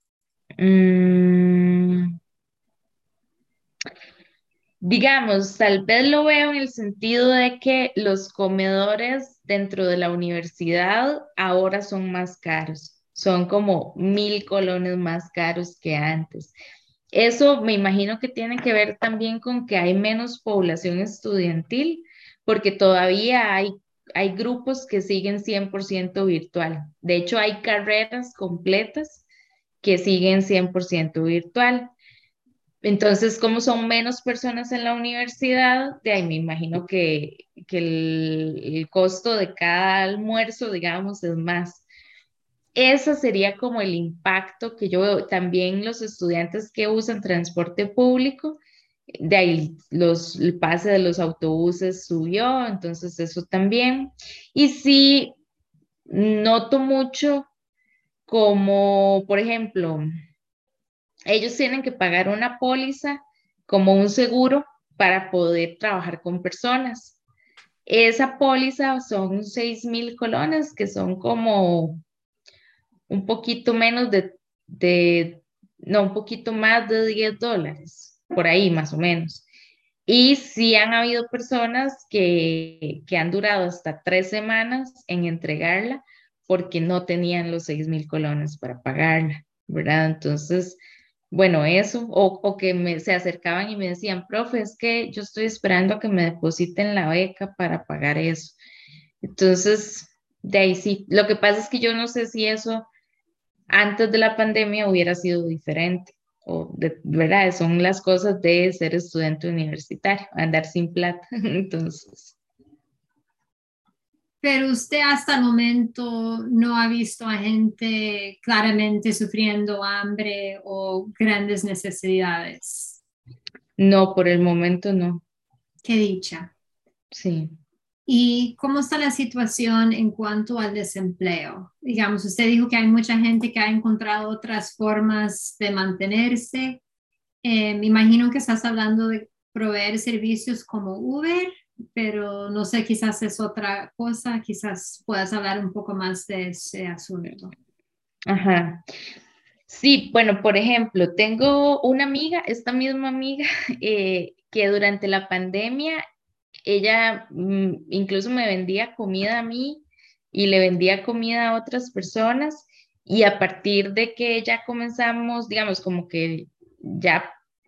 Mm, digamos, tal vez lo veo en el sentido de que los comedores dentro de la universidad ahora son más caros. Son como mil colones más caros que antes. Eso me imagino que tiene que ver también con que hay menos población estudiantil, porque todavía hay, hay grupos que siguen cien por ciento virtual. De hecho, hay carreras completas que siguen cien por ciento virtual. Entonces, como son menos personas en la universidad, de ahí me imagino que, que el, el costo de cada almuerzo, digamos, es más. Ese sería como el impacto que yo veo. También los estudiantes que usan transporte público, de ahí los, el pase de los autobuses subió, entonces eso también. Y sí, noto mucho como, por ejemplo, ellos tienen que pagar una póliza como un seguro para poder trabajar con personas. Esa póliza son seis mil colones, que son como un poquito menos de, de, no, un poquito más de diez dólares, por ahí más o menos. Y sí han habido personas que, que han durado hasta tres semanas en entregarla porque no tenían los seis mil colones para pagarla, ¿verdad? Entonces, bueno, eso, o, o que me, se acercaban y me decían, profe, es que yo estoy esperando a que me depositen la beca para pagar eso. Entonces, de ahí sí, lo que pasa es que yo no sé si eso antes de la pandemia hubiera sido diferente. O de, ¿verdad? Son las cosas de ser estudiante universitario, andar sin plata. Entonces, Pero usted hasta el momento no ha visto a gente claramente sufriendo hambre o grandes necesidades. no, por el momento no. Qué dicha. Sí. ¿Y cómo está la situación en cuanto al desempleo? Digamos, usted dijo que hay mucha gente que ha encontrado otras formas de mantenerse. Eh, me imagino que estás hablando de proveer servicios como Uber, pero no sé, quizás es otra cosa, quizás puedas hablar un poco más de ese asunto. Ajá. Sí, bueno, por ejemplo, tengo una amiga, esta misma amiga, eh, que durante la pandemia, ella mm, incluso me vendía comida a mí y le vendía comida a otras personas. Y a partir de que ya comenzamos, digamos, como que ya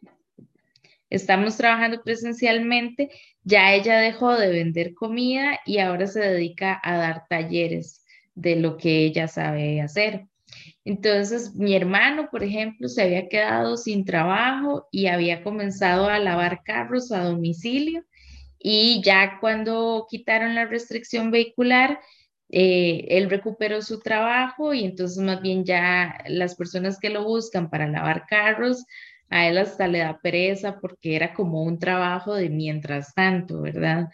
estamos trabajando presencialmente, ya ella dejó de vender comida y ahora se dedica a dar talleres de lo que ella sabe hacer. Entonces, mi hermano, por ejemplo, se había quedado sin trabajo y había comenzado a lavar carros a domicilio y ya cuando quitaron la restricción vehicular, eh, él recuperó su trabajo y entonces más bien ya las personas que lo buscan para lavar carros, a él hasta le da pereza porque era como un trabajo de mientras tanto, ¿verdad?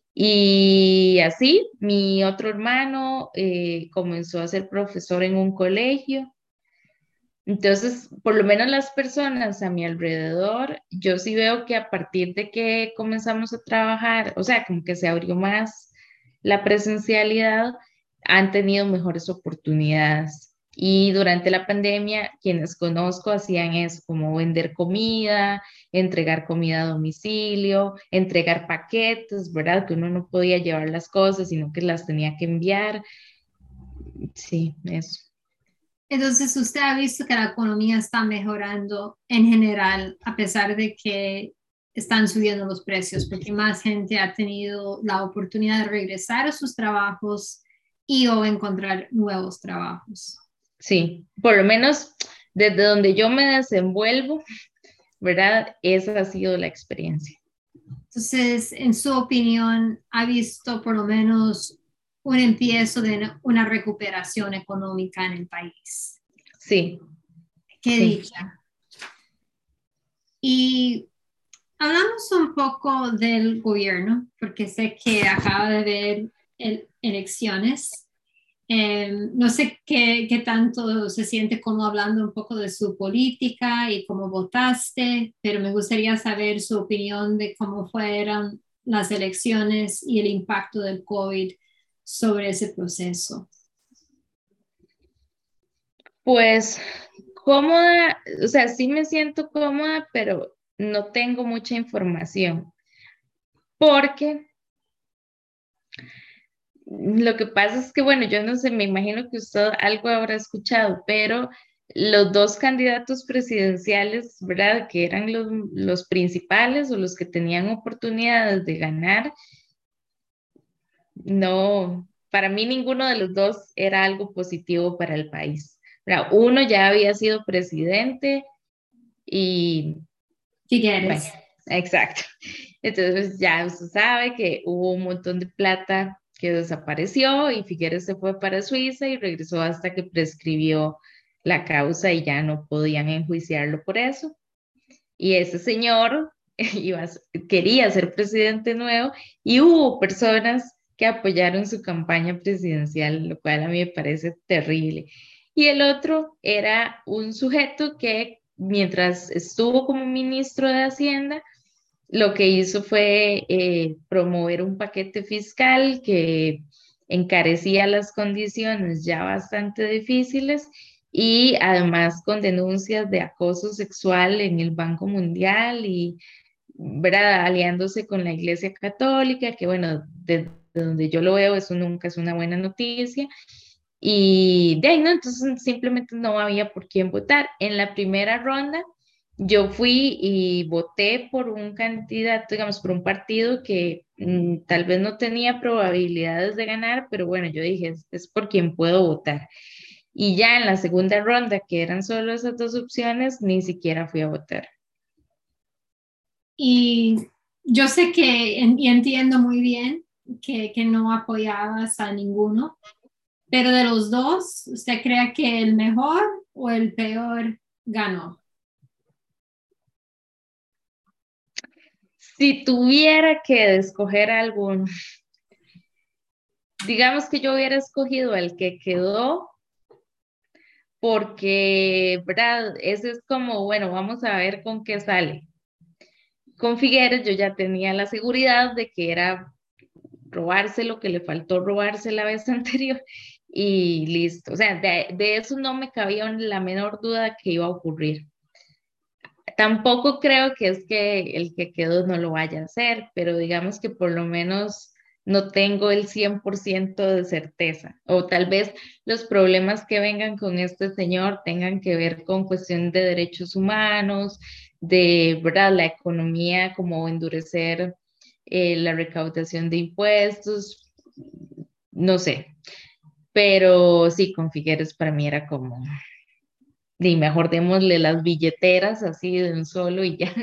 Y así, mi otro hermano eh, comenzó a ser profesor en un colegio. Entonces, por lo menos las personas a mi alrededor, yo sí veo que a partir de que comenzamos a trabajar, o sea, como que se abrió más la presencialidad, han tenido mejores oportunidades. Y durante la pandemia, quienes conozco hacían eso, como vender comida, entregar comida a domicilio, entregar paquetes, ¿verdad? Que uno no podía llevar las cosas, sino que las tenía que enviar. Sí, eso. Entonces, usted ha visto que la economía está mejorando en general, a pesar de que están subiendo los precios, porque más gente ha tenido la oportunidad de regresar a sus trabajos y o encontrar nuevos trabajos. Sí, por lo menos desde donde yo me desenvuelvo, ¿verdad? Esa ha sido la experiencia. Entonces, en su opinión, ¿ha visto por lo menos un empiezo de una recuperación económica en el país? Sí, Qué sí. dicha. Y hablamos un poco del gobierno, porque sé que acaba de haber el- elecciones. Eh, no sé qué, qué tanto se siente como hablando un poco de su política y cómo votaste, pero me gustaría saber su opinión de cómo fueron las elecciones y el impacto del COVID sobre ese proceso. Pues cómoda, o sea, sí me siento cómoda, pero no tengo mucha información, porque lo que pasa es que, bueno, yo no sé, me imagino que usted algo habrá escuchado, pero los dos candidatos presidenciales, ¿verdad? Que eran los, los principales o los que tenían oportunidades de ganar, no, para mí ninguno de los dos era algo positivo para el país. ¿Verdad? Uno ya había sido presidente y, bueno, Figueres. exacto. Entonces ya usted sabe que hubo un montón de plata que desapareció y Figueres se fue para Suiza y regresó hasta que prescribió la causa y ya no podían enjuiciarlo por eso. Y ese señor iba, a- quería ser presidente nuevo y hubo personas que apoyaron su campaña presidencial, lo cual a mí me parece terrible. Y el otro era un sujeto que mientras estuvo como ministro de Hacienda, lo que hizo fue eh, promover un paquete fiscal que encarecía las condiciones ya bastante difíciles y además con denuncias de acoso sexual en el Banco Mundial y, ¿verdad? Aliándose con la Iglesia Católica, que bueno, desde donde yo lo veo, eso nunca es una buena noticia. Y de ahí, ¿no? Entonces simplemente no había por quién votar. En la primera ronda, yo fui y voté por un candidato, digamos, por un partido que mm, tal vez no tenía probabilidades de ganar, pero bueno, yo dije, es, es por quien puedo votar. Y ya en la segunda ronda, que eran solo esas dos opciones, ni siquiera fui a votar. Y yo sé que en- y entiendo muy bien que, que no apoyabas a ninguno, pero de los dos, ¿usted cree que el mejor o el peor ganó? Si tuviera que escoger alguno, digamos que yo hubiera escogido el que quedó porque, ¿verdad? Ese es como, bueno, vamos a ver con qué sale. Con Figueres yo ya tenía la seguridad de que era robarse lo que le faltó robarse la vez anterior y listo. O sea, de, de eso no me cabía la menor duda que iba a ocurrir. Tampoco creo que es que el que quedó no lo vaya a hacer, pero digamos que por lo menos no tengo el cien por ciento de certeza. O tal vez los problemas que vengan con este señor tengan que ver con cuestión de derechos humanos, de, ¿verdad? La economía, como endurecer eh, la recaudación de impuestos, no sé. Pero sí, con Figueres para mí era como, y mejor démosle las billeteras así de un solo y ya.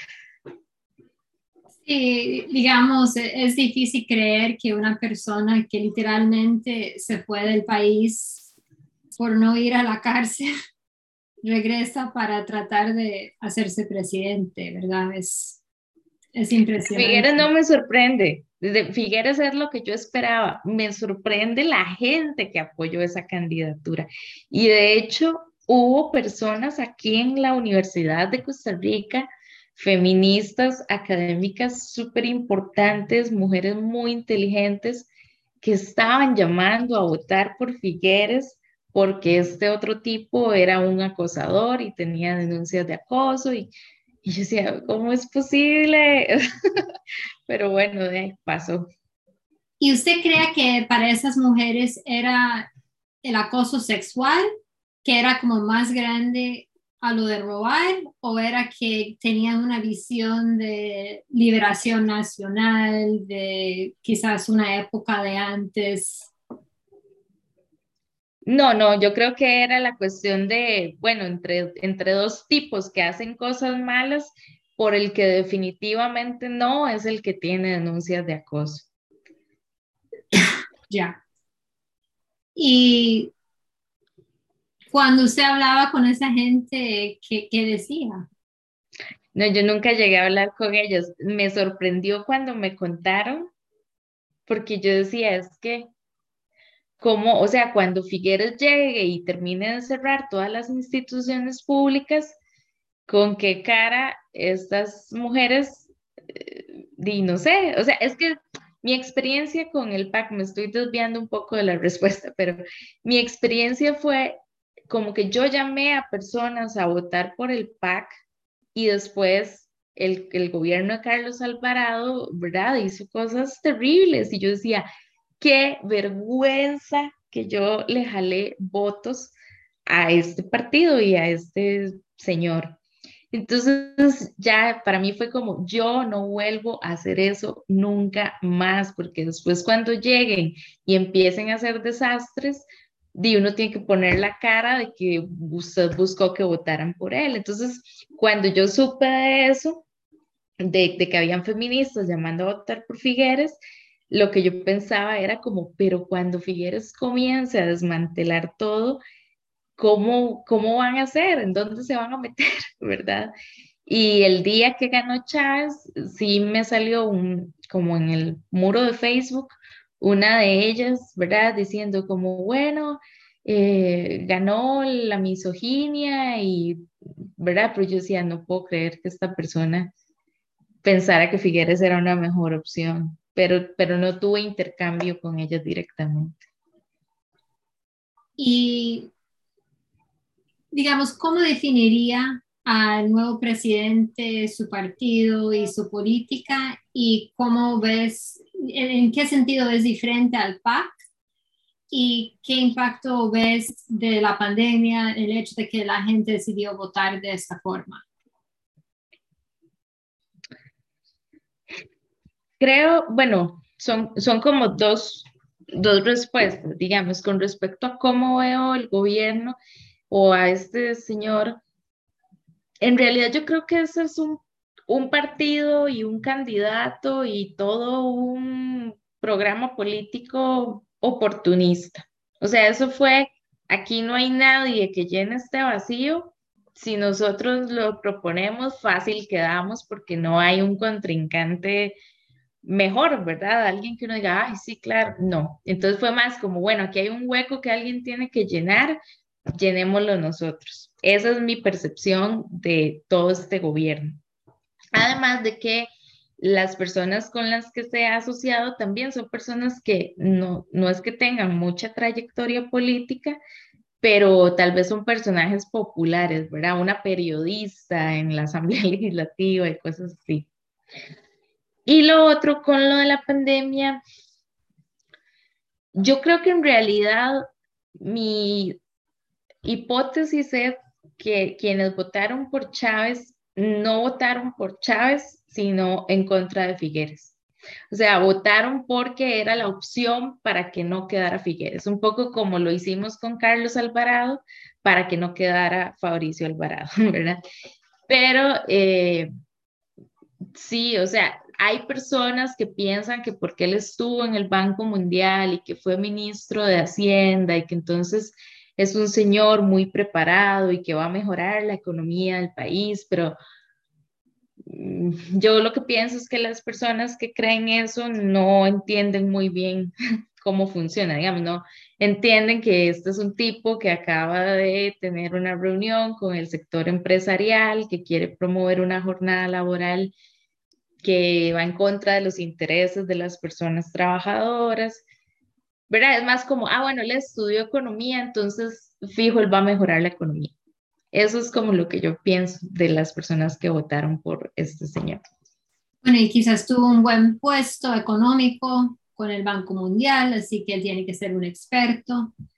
Sí, digamos, e- es difícil creer que una persona que literalmente se fue del país por no ir a la cárcel regresa para tratar de hacerse presidente, ¿verdad? Es, es Figueres no impresionante. me sorprende. Desde Figueres es lo que yo esperaba. Me sorprende la gente que apoyó esa candidatura. Y de hecho, hubo personas aquí en la Universidad de Costa Rica, feministas, académicas súper importantes, mujeres muy inteligentes, que estaban llamando a votar por Figueres porque este otro tipo era un acosador y tenía denuncias de acoso. Y, y yo decía, ¿cómo es posible? Pero bueno, de ahí pasó. ¿Y usted cree que para esas mujeres era el acoso sexual que era como más grande a lo de robar, o era que tenían una visión de liberación nacional, de quizás una época de antes? No, no, yo creo que era la cuestión de, bueno, entre, entre dos tipos que hacen cosas malas, por el que definitivamente no es el que tiene denuncias de acoso. Ya. Y cuando usted hablaba con esa gente, ¿qué, qué decía? No, yo nunca llegué a hablar con ellos. Me sorprendió cuando me contaron, porque yo decía, es que, ¿cómo? O sea, cuando Figueres llegue y termine de cerrar todas las instituciones públicas, ¿con qué cara estas mujeres, eh, di, no sé, o sea, es que mi experiencia con el P A C, me estoy desviando un poco de la respuesta, pero mi experiencia fue como que yo llamé a personas a votar por el P A C y después el, el gobierno de Carlos Alvarado, ¿verdad? Hizo cosas terribles y yo decía, qué vergüenza que yo le jalé votos a este partido y a este señor. Entonces ya para mí fue como, yo no vuelvo a hacer eso nunca más, porque después cuando lleguen y empiecen a hacer desastres, di uno tiene que poner la cara de que usted buscó que votaran por él. Entonces, cuando yo supe de eso, de, de que habían feministas llamando a votar por Figueres, lo que yo pensaba era como, pero cuando Figueres comience a desmantelar todo, ¿cómo, cómo van a hacer? ¿En dónde se van a meter? ¿Verdad? Y el día que ganó Chávez, sí me salió un, como en el muro de Facebook, una de ellas, ¿verdad? Diciendo como, bueno, eh, ganó la misoginia y, ¿verdad? Pero yo decía, no puedo creer que esta persona pensara que Figueres era una mejor opción, pero, pero no tuve intercambio con ellas directamente. Y digamos, ¿cómo definiría al nuevo presidente su partido y su política? ¿Y cómo ves, en qué sentido es diferente al P A C? ¿Y qué impacto ves de la pandemia, el hecho de que la gente decidió votar de esta forma? Creo, bueno, son, son como dos, dos respuestas, digamos, con respecto a cómo veo el gobierno o a este señor. En realidad yo creo que ese es un, un partido y un candidato y todo un programa político oportunista. O sea, eso fue, aquí no hay nadie que llene este vacío. Si nosotros lo proponemos, fácil quedamos porque no hay un contrincante mejor, ¿verdad? Alguien que uno diga, ay, sí, claro, no. Entonces fue más como, bueno, aquí hay un hueco que alguien tiene que llenar, llenémoslo nosotros. Esa es mi percepción de todo este gobierno. Además de que las personas con las que se ha asociado también son personas que no, no es que tengan mucha trayectoria política, pero tal vez son personajes populares, ¿verdad? Una periodista en la Asamblea Legislativa y cosas así. Y lo otro con lo de la pandemia, yo creo que en realidad mi hipótesis es que quienes votaron por Chávez no votaron por Chávez, sino en contra de Figueres. O sea, votaron porque era la opción para que no quedara Figueres, un poco como lo hicimos con Carlos Alvarado para que no quedara Fabricio Alvarado, ¿verdad? Pero eh, sí, o sea, hay personas que piensan que porque él estuvo en el Banco Mundial y que fue ministro de Hacienda y que entonces es un señor muy preparado y que va a mejorar la economía del país, pero mm, yo lo que pienso es que las personas que creen eso no entienden muy bien cómo funciona, digamos, no entienden que este es un tipo que acaba de tener una reunión con el sector empresarial, que quiere promover una jornada laboral que va en contra de los intereses de las personas trabajadoras, ¿verdad? Es más como, ah, bueno, él estudió economía, entonces fijo, él va a mejorar la economía. Eso es como lo que yo pienso de las personas que votaron por este señor. Bueno, y quizás tuvo un buen puesto económico con el Banco Mundial, así que él tiene que ser un experto.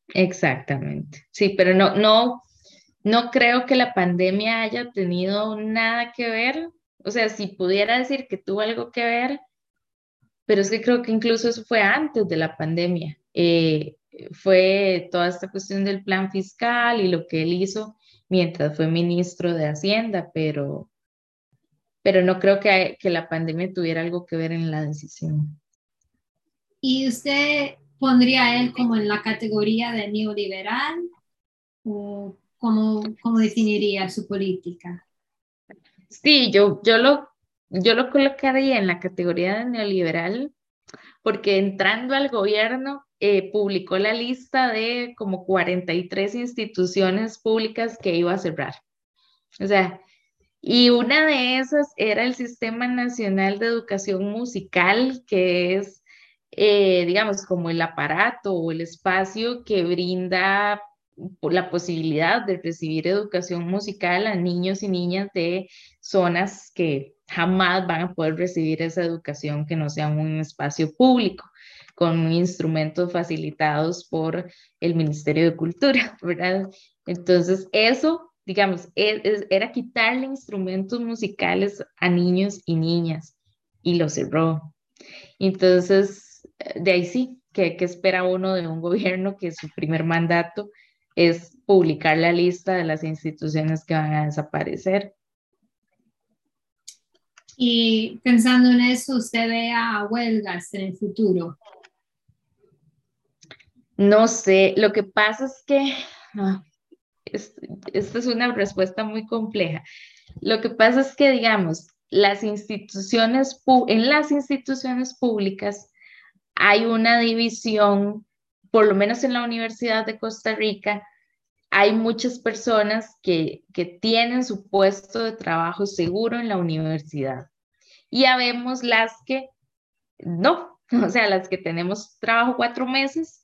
exactamente. Sí, pero no, no, no creo que la pandemia haya tenido nada que ver. O sea, si pudiera decir que tuvo algo que ver, pero es que creo que incluso eso fue antes de la pandemia. Eh, fue toda esta cuestión del plan fiscal y lo que él hizo mientras fue ministro de Hacienda, pero, pero no creo que, que la pandemia tuviera algo que ver en la decisión. ¿Y usted pondría a él como en la categoría de neoliberal o cómo, cómo definiría su política? Sí, yo, yo lo, yo lo colocaría en la categoría de neoliberal porque entrando al gobierno eh, publicó la lista de como cuarenta y tres instituciones públicas que iba a cerrar. O sea, y una de esas era el Sistema Nacional de Educación Musical, que es, eh, digamos, como el aparato o el espacio que brinda po- la posibilidad de recibir educación musical a niños y niñas de zonas que jamás van a poder recibir esa educación que no sea un espacio público, con instrumentos facilitados por el Ministerio de Cultura, ¿verdad? Entonces, eso, digamos, e- es- era quitarle instrumentos musicales a niños y niñas y lo cerró. Entonces, eh, de ahí sí, ¿qué, qué espera uno de un gobierno que su primer mandato es publicar la lista de las instituciones que van a desaparecer? Y pensando en eso, ¿usted ve a huelgas en el futuro? No sé, lo que pasa es que, ah, es- esta es una respuesta muy compleja. Lo que pasa es que, digamos, las instituciones, pu- en las instituciones públicas hay una división, por lo menos en la Universidad de Costa Rica, hay muchas personas que, que tienen su puesto de trabajo seguro en la universidad. Y habemos las que no, o sea, las que tenemos trabajo cuatro meses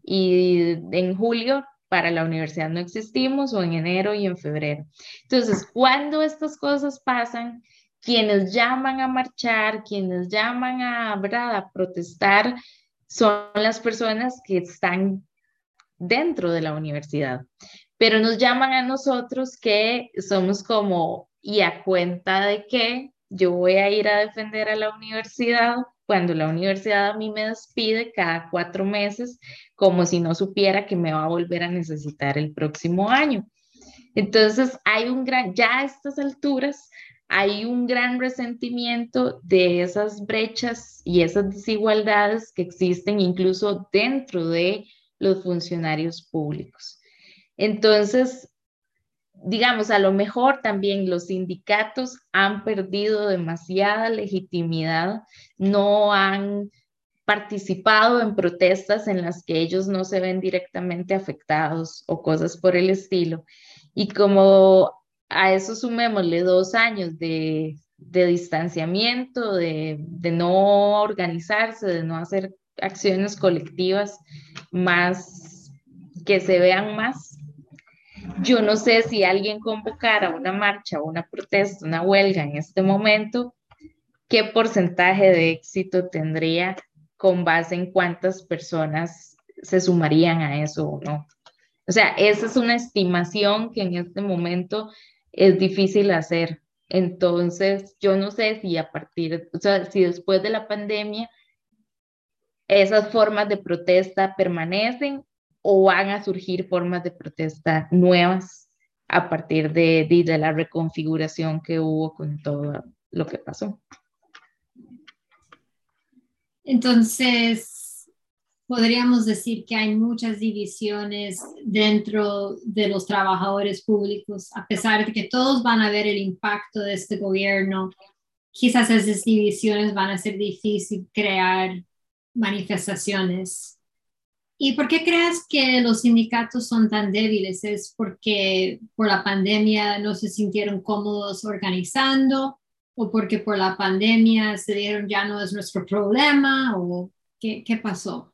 y en julio para la universidad no existimos o en enero y en febrero. Entonces, cuando estas cosas pasan, quienes llaman a marchar, quienes llaman a, ¿verdad?, a protestar, son las personas que están dentro de la universidad, pero nos llaman a nosotros que somos como, ¿y a cuenta de qué yo voy a ir a defender a la universidad cuando la universidad a mí me despide cada cuatro meses, como si no supiera que me va a volver a necesitar el próximo año? Entonces, hay un gran, ya a estas alturas, hay un gran resentimiento de esas brechas y esas desigualdades que existen incluso dentro de los funcionarios públicos. Entonces, digamos, a lo mejor también los sindicatos han perdido demasiada legitimidad, no han participado en protestas en las que ellos no se ven directamente afectados o cosas por el estilo. Y como a eso sumémosle dos años de, de distanciamiento, de, de no organizarse, de no hacer acciones colectivas más que se vean más. Yo no sé si alguien convocara una marcha, una protesta, una huelga en este momento, ¿qué porcentaje de éxito tendría con base en cuántas personas se sumarían a eso o no? O sea, esa es una estimación que en este momento es difícil hacer. Entonces, yo no sé si a partir, o sea, si después de la pandemia esas formas de protesta permanecen o van a surgir formas de protesta nuevas a partir de, de, de la reconfiguración que hubo con todo lo que pasó. Entonces, podríamos decir que hay muchas divisiones dentro de los trabajadores públicos, a pesar de que todos van a ver el impacto de este gobierno. Quizás esas divisiones van a ser difícil crear manifestaciones. ¿Y por qué crees que los sindicatos son tan débiles? ¿Es porque por la pandemia no se sintieron cómodos organizando o porque por la pandemia se dieron ya no es nuestro problema o qué, qué pasó?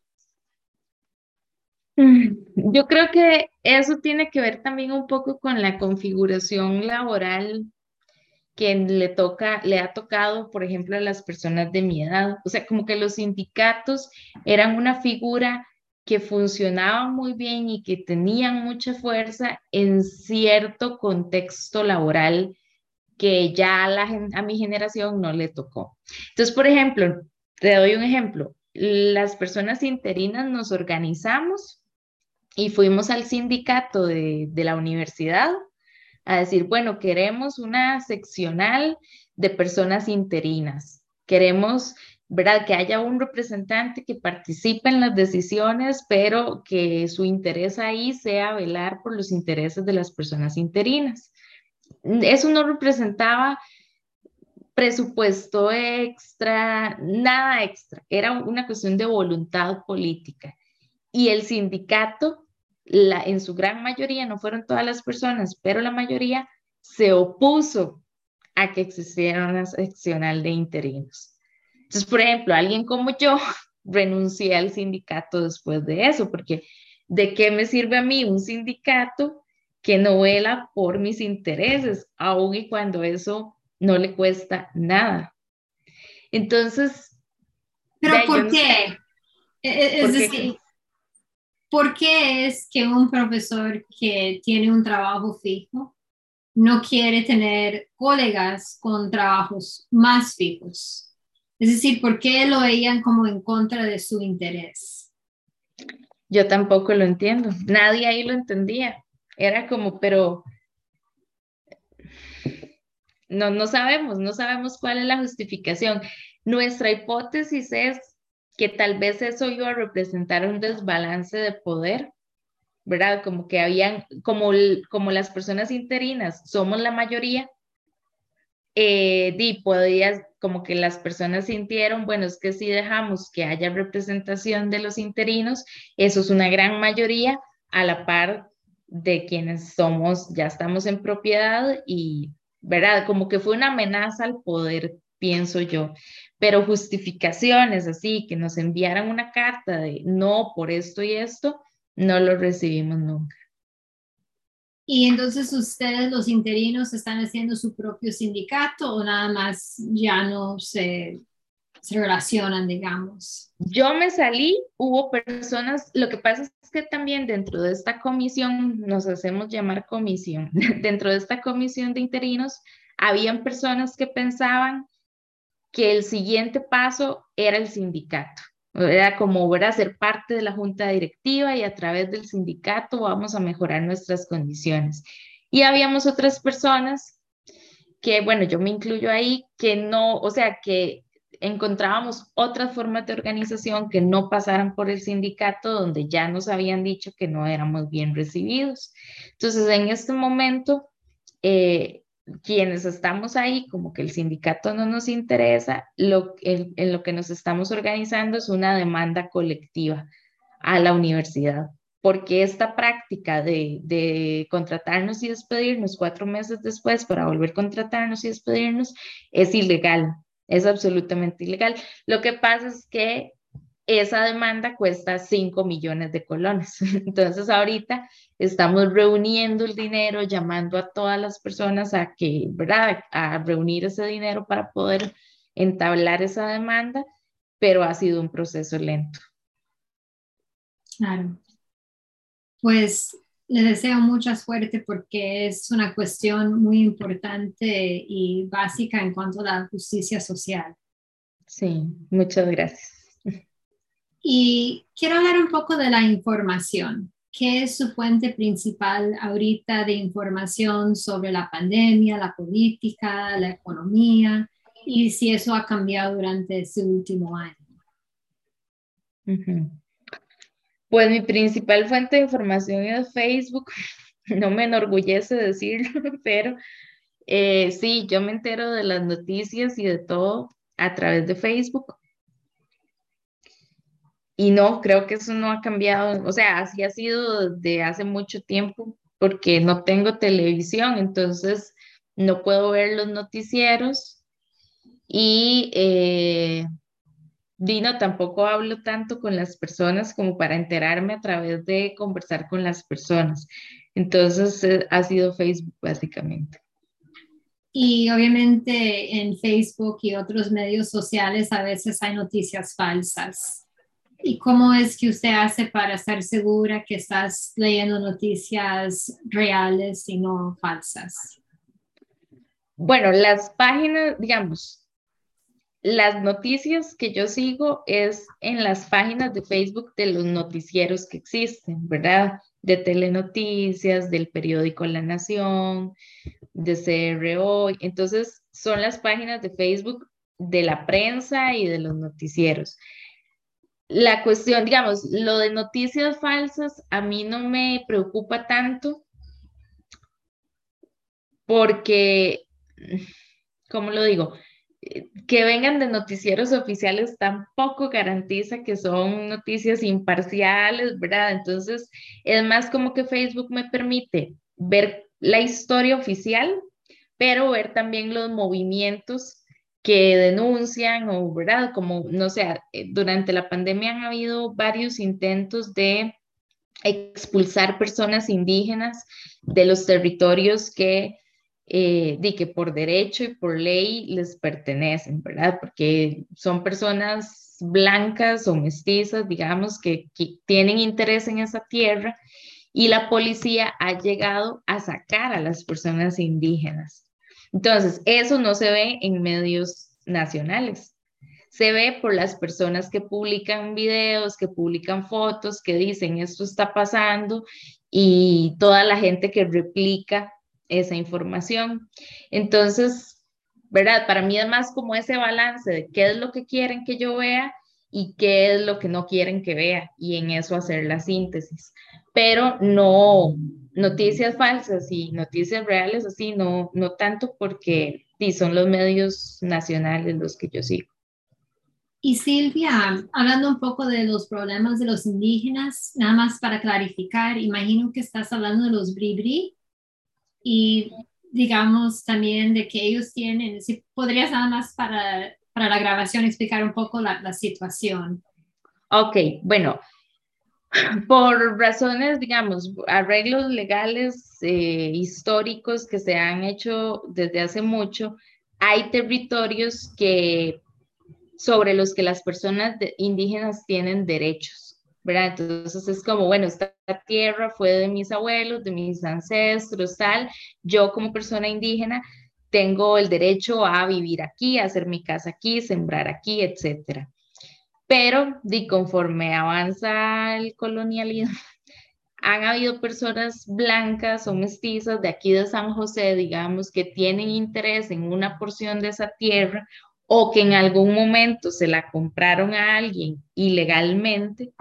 Mm, Yo creo que eso tiene que ver también un poco con la configuración laboral que le toca, le ha tocado, por ejemplo, a las personas de mi edad. O sea, como que los sindicatos eran una figura que funcionaban muy bien y que tenían mucha fuerza en cierto contexto laboral que ya a, la gen- a mi generación no le tocó. Entonces, por ejemplo, te doy un ejemplo. Las personas interinas nos organizamos y fuimos al sindicato de, de la universidad a decir, bueno, queremos una seccional de personas interinas. Queremos, ¿verdad? Que haya un representante que participe en las decisiones, pero que su interés ahí sea velar por los intereses de las personas interinas. Eso no representaba presupuesto extra, nada extra. Era una cuestión de voluntad política. Y el sindicato, la, en su gran mayoría, no fueron todas las personas, pero la mayoría se opuso a que existiera una seccional de interinos. Entonces, por ejemplo, alguien como yo renuncié al sindicato después de eso, porque ¿de qué me sirve a mí un sindicato que no vela por mis intereses, aun y cuando eso no le cuesta nada? Entonces, de Pero ahí yo ¿por no sé, qué? E- e- Es porque decir, ¿por qué es que un profesor que tiene un trabajo fijo no quiere tener colegas con trabajos más fijos? Es decir, ¿por qué lo veían como en contra de su interés? yo tampoco lo entiendo. Nadie ahí lo entendía. Era como, pero no, no sabemos, no sabemos cuál es la justificación. Nuestra hipótesis es que tal vez eso iba a representar un desbalance de poder, ¿verdad? Como que habían, como, el- como las personas interinas somos la mayoría, eh, di, podías, como que las personas sintieron, bueno, es que si dejamos que haya representación de los interinos, eso es una gran mayoría a la par de quienes somos, ya estamos en propiedad y, ¿verdad? Como que fue una amenaza al poder, pienso yo, pero justificaciones así, que nos enviaran una carta de no por esto y esto, no lo recibimos nunca. Y entonces ustedes, los interinos, están haciendo su propio sindicato o nada más ya no se, se relacionan, digamos. Yo me salí, hubo personas, lo que pasa es que también dentro de esta comisión, nos hacemos llamar comisión, dentro de esta comisión de interinos, habían personas que pensaban que el siguiente paso era el sindicato, era como era ser parte de la junta directiva y a través del sindicato vamos a mejorar nuestras condiciones. Y habíamos otras personas que, bueno, yo me incluyo ahí, que no, o sea, que encontrábamos otras formas de organización que no pasaran por el sindicato, donde ya nos habían dicho que no éramos bien recibidos. Entonces, en este momento, eh, quienes estamos ahí, como que el sindicato no nos interesa, lo, en, en lo que nos estamos organizando es una demanda colectiva a la universidad, porque esta práctica de, de contratarnos y despedirnos cuatro meses después para volver a contratarnos y despedirnos es ilegal, es absolutamente ilegal. Lo que pasa es que esa demanda cuesta cinco millones de colones. Entonces ahorita estamos reuniendo el dinero, llamando a todas las personas a que, ¿verdad? A reunir ese dinero para poder entablar esa demanda, pero ha sido un proceso lento. Claro. Pues les deseo mucha suerte porque es una cuestión muy importante y básica en cuanto a la justicia social. Sí, muchas gracias. Y quiero hablar un poco de la información. ¿Qué es su fuente principal ahorita de información sobre la pandemia, la política, la economía y si eso ha cambiado durante este último año? Ujú. Pues mi principal fuente de información es Facebook. No me enorgullece decirlo, pero eh, sí, yo me entero de las noticias y de todo a través de Facebook. Y no, creo que eso no ha cambiado. O sea, así ha sido desde hace mucho tiempo, porque no tengo televisión, entonces no puedo ver los noticieros y eh, Dino, tampoco hablo tanto con las personas como para enterarme a través de conversar con las personas. Entonces, eh, ha sido Facebook básicamente. Y obviamente en Facebook y otros medios sociales a veces hay noticias falsas. ¿Y cómo es que usted hace para estar segura que estás leyendo noticias reales y no falsas? Bueno, las páginas, digamos, las noticias que yo sigo es en las páginas de Facebook de los noticieros que existen, ¿verdad? De Telenoticias, del periódico La Nación, de C R Hoy. Entonces, son las páginas de Facebook de la prensa y de los noticieros. La cuestión, digamos, lo de noticias falsas a mí no me preocupa tanto porque, ¿cómo lo digo? Eh, Que vengan de noticieros oficiales tampoco garantiza que son noticias imparciales, ¿verdad? Entonces, es más como que Facebook me permite ver la historia oficial, pero ver también los movimientos que denuncian o, ¿verdad? Como, no sé, eh, durante la pandemia han habido varios intentos de expulsar personas indígenas de los territorios que, eh, di que por derecho y por ley les pertenecen, ¿verdad? Porque son personas blancas o mestizas, digamos, que, que tienen interés en esa tierra y la policía ha llegado a sacar a las personas indígenas. Entonces, eso no se ve en medios nacionales. Se ve por las personas que publican videos, que publican fotos, que dicen esto está pasando y toda la gente que replica esa información. Entonces, ¿verdad? Para mí es más como ese balance de qué es lo que quieren que yo vea y qué es lo que no quieren que vea y en eso hacer la síntesis. Pero no noticias falsas y noticias reales así, no, no tanto porque sí, son los medios nacionales los que yo sigo. Y Silvia, hablando un poco de los problemas de los indígenas, nada más para clarificar, imagino que estás hablando de los bribri y digamos también de que ellos tienen, si podrías nada más para, para la grabación explicar un poco la, la situación. Ok, bueno, por razones, digamos, arreglos legales eh, históricos que se han hecho desde hace mucho, hay territorios que, sobre los que las personas de- indígenas tienen derechos, ¿verdad? Entonces es como, bueno, esta tierra fue de mis abuelos, de mis ancestros, tal, yo como persona indígena tengo el derecho a vivir aquí, a hacer mi casa aquí, sembrar aquí, etcétera. Pero, di, conforme avanza el colonialismo, han habido personas blancas o mestizas de aquí de San José, digamos, que tienen interés en una porción de esa tierra o que en algún momento se la compraron a alguien ilegalmente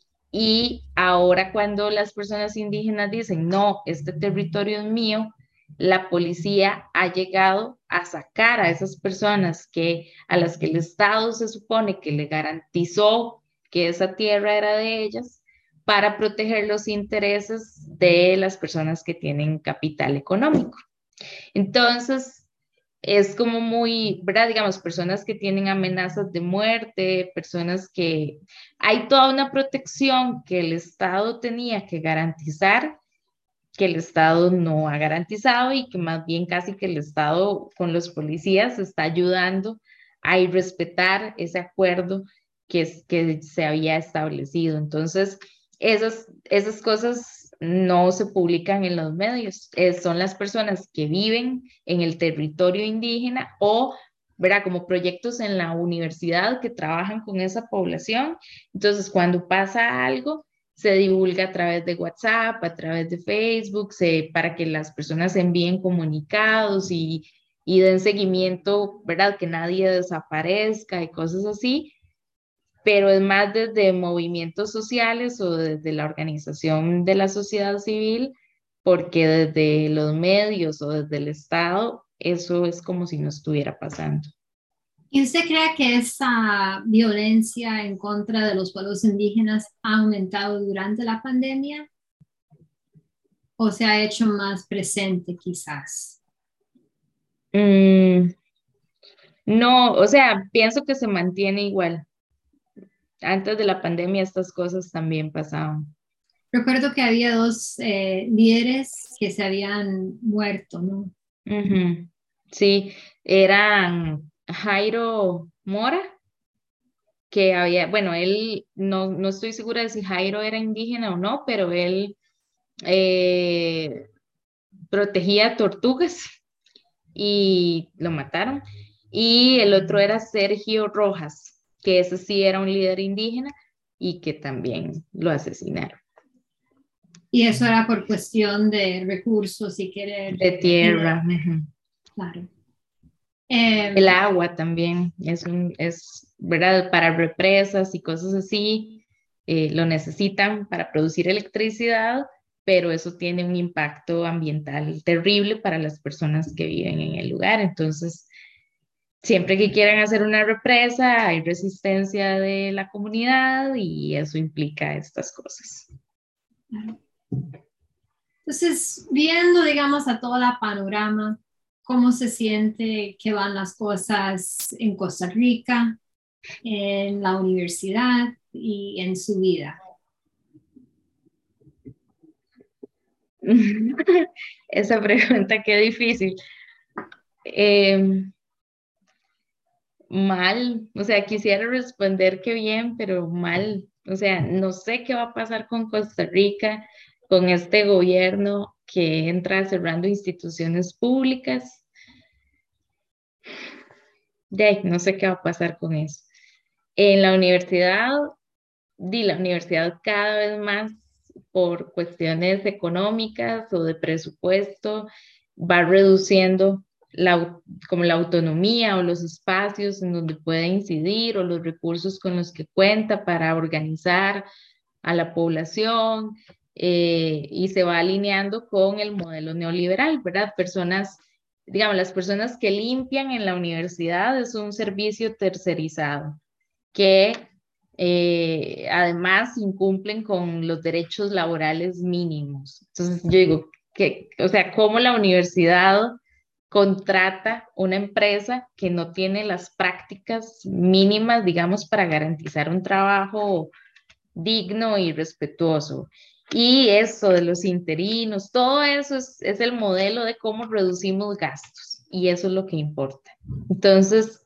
y ahora cuando las personas indígenas dicen, no, este territorio es mío, la policía ha llegado a sacar a esas personas que, a las que el Estado se supone que le garantizó que esa tierra era de ellas para proteger los intereses de las personas que tienen capital económico. Entonces, es como muy, ¿verdad? Digamos, personas que tienen amenazas de muerte, personas que hay toda una protección que el Estado tenía que garantizar, que el Estado no ha garantizado y que más bien casi que el Estado con los policías está ayudando a ir respetar ese acuerdo que, es, que se había establecido. Entonces, esas, esas cosas no se publican en los medios, eh, son las personas que viven en el territorio indígena o, ¿verdad? Como proyectos en la universidad que trabajan con esa población. Entonces, cuando pasa algo, se divulga a través de WhatsApp, a través de Facebook, se, para que las personas envíen comunicados y, y den seguimiento, ¿verdad? Que nadie desaparezca y cosas así, pero es más desde movimientos sociales o desde la organización de la sociedad civil, porque desde los medios o desde el Estado, eso es como si no estuviera pasando. ¿Y usted cree que esa violencia en contra de los pueblos indígenas ha aumentado durante la pandemia o se ha hecho más presente quizás? Mm, no, o sea, pienso que se mantiene igual. Antes de la pandemia estas cosas también pasaban. Recuerdo que había dos eh, líderes que se habían muerto, ¿no? Ujú. Sí, eran Jairo Mora que había, bueno, él, no, no estoy segura de si Jairo era indígena o no, pero él eh, protegía tortugas y lo mataron. Y el otro era Sergio Rojas, que ese sí era un líder indígena y que también lo asesinaron. Y eso era por cuestión de recursos y querer De dinero. tierra. Ujú. Claro. El Eh, agua también es un, es, ¿verdad? Para represas y cosas así, eh, lo necesitan para producir electricidad, pero eso tiene un impacto ambiental terrible para las personas que viven en el lugar. Entonces, siempre que quieran hacer una represa, hay resistencia de la comunidad y eso implica estas cosas. entonces, viendo, digamos, a toda la panorama, ¿cómo se siente que van las cosas en Costa Rica, en la universidad y en su vida? Esa pregunta, qué difícil. Eh, Mal, o sea, quisiera responder que bien, pero mal. O sea, no sé qué va a pasar con Costa Rica, con este gobierno que entra cerrando instituciones públicas. De ahí, no sé qué va a pasar con eso. En la universidad, di la universidad cada vez más por cuestiones económicas o de presupuesto va reduciendo la, au- como la autonomía o los espacios en donde puede incidir o los recursos con los que cuenta para organizar a la población, eh, y se va alineando con el modelo neoliberal, ¿verdad? Personas, digamos, las personas que limpian en la universidad es un servicio tercerizado que eh, además incumplen con los derechos laborales mínimos. Entonces, yo digo que, o sea, ¿cómo la universidad contrata una empresa que no tiene las prácticas mínimas, digamos, para garantizar un trabajo digno y respetuoso? Y eso de los interinos, todo eso es, es el modelo de cómo reducimos gastos y eso es lo que importa. Entonces,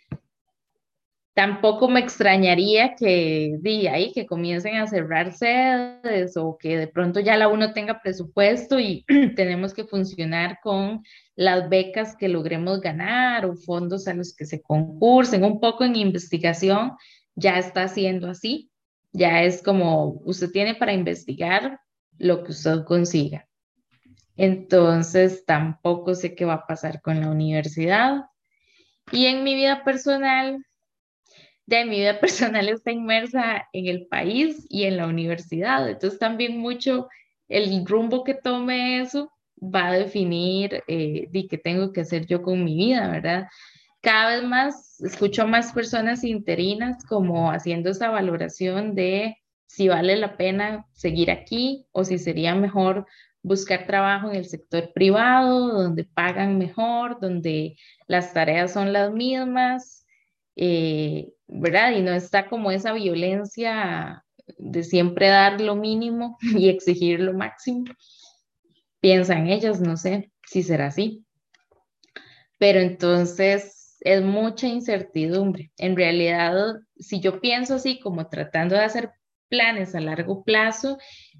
tampoco me extrañaría que di ahí que comiencen a cerrar sedes o que de pronto ya la uno tenga presupuesto y tenemos que funcionar con las becas que logremos ganar o fondos a los que se concursen. Un poco en investigación ya está siendo así. Ya es como usted tiene para investigar lo que usted consiga. Entonces, tampoco sé qué va a pasar con la universidad. Y en mi vida personal, de mi vida personal está inmersa en el país y en la universidad. Entonces también mucho el rumbo que tome eso va a definir eh, de qué tengo que hacer yo con mi vida, ¿verdad? Cada vez más escucho a más personas interinas como haciendo esa valoración de si vale la pena seguir aquí o si sería mejor buscar trabajo en el sector privado, donde pagan mejor, donde las tareas son las mismas, eh, ¿verdad? Y no está como esa violencia de siempre dar lo mínimo y exigir lo máximo. Piensan ellas, no sé si será así, pero entonces es mucha incertidumbre. En realidad, si yo pienso así como tratando de hacer planes a largo plazo,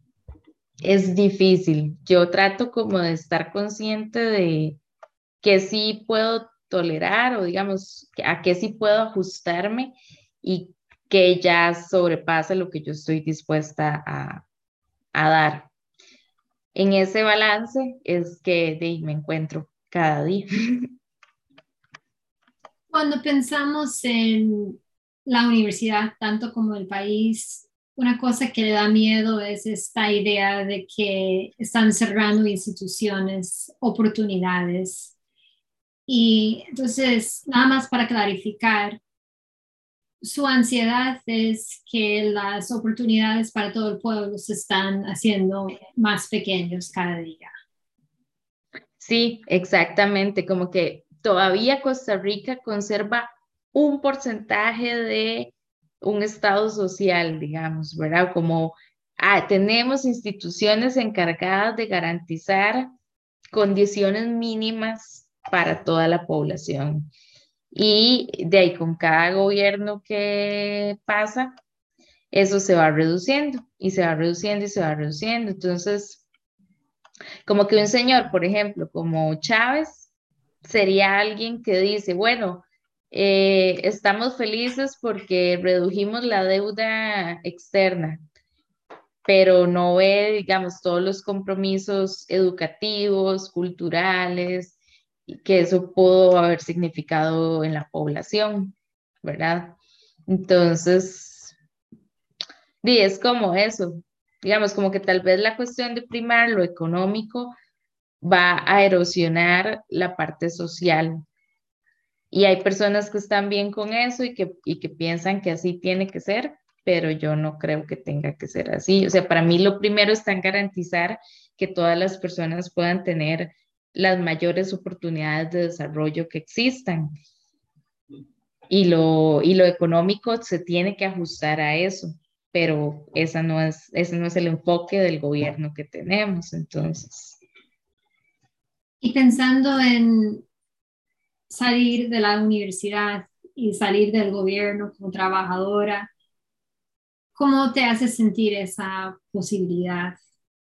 es difícil. Yo trato como de estar consciente de que sí puedo tolerar o digamos a qué sí puedo ajustarme y que ya sobrepasa lo que yo estoy dispuesta a, a dar. En ese balance es que de, me encuentro cada día. Cuando pensamos en la universidad, tanto como el país, una cosa que le da miedo es esta idea de que están cerrando instituciones, oportunidades. Y entonces, nada más para clarificar, su ansiedad es que las oportunidades para todo el pueblo se están haciendo más pequeños cada día. Sí, exactamente, como que todavía Costa Rica conserva un porcentaje de un estado social, digamos, ¿verdad? Como ah, tenemos instituciones encargadas de garantizar condiciones mínimas para toda la población. y de ahí con cada gobierno que pasa, eso se va reduciendo y se va reduciendo y se va reduciendo. Entonces, como que un señor, por ejemplo, como Chávez, sería alguien que dice, bueno, eh, estamos felices porque redujimos la deuda externa, pero no ve, digamos, todos los compromisos educativos, culturales, y que eso pudo haber significado en la población, ¿verdad? Entonces, di, es como eso, digamos, como que tal vez la cuestión de primar lo económico va a erosionar la parte social. Y hay personas que están bien con eso y que, y que piensan que así tiene que ser, pero yo no creo que tenga que ser así. O sea, para mí lo primero está en garantizar que todas las personas puedan tener las mayores oportunidades de desarrollo que existan. Y lo, y lo económico se tiene que ajustar a eso, pero esa no es, ese no es el enfoque del gobierno que tenemos. Entonces, Y pensando en salir de la universidad y salir del gobierno como trabajadora, ¿cómo te hace sentir esa posibilidad?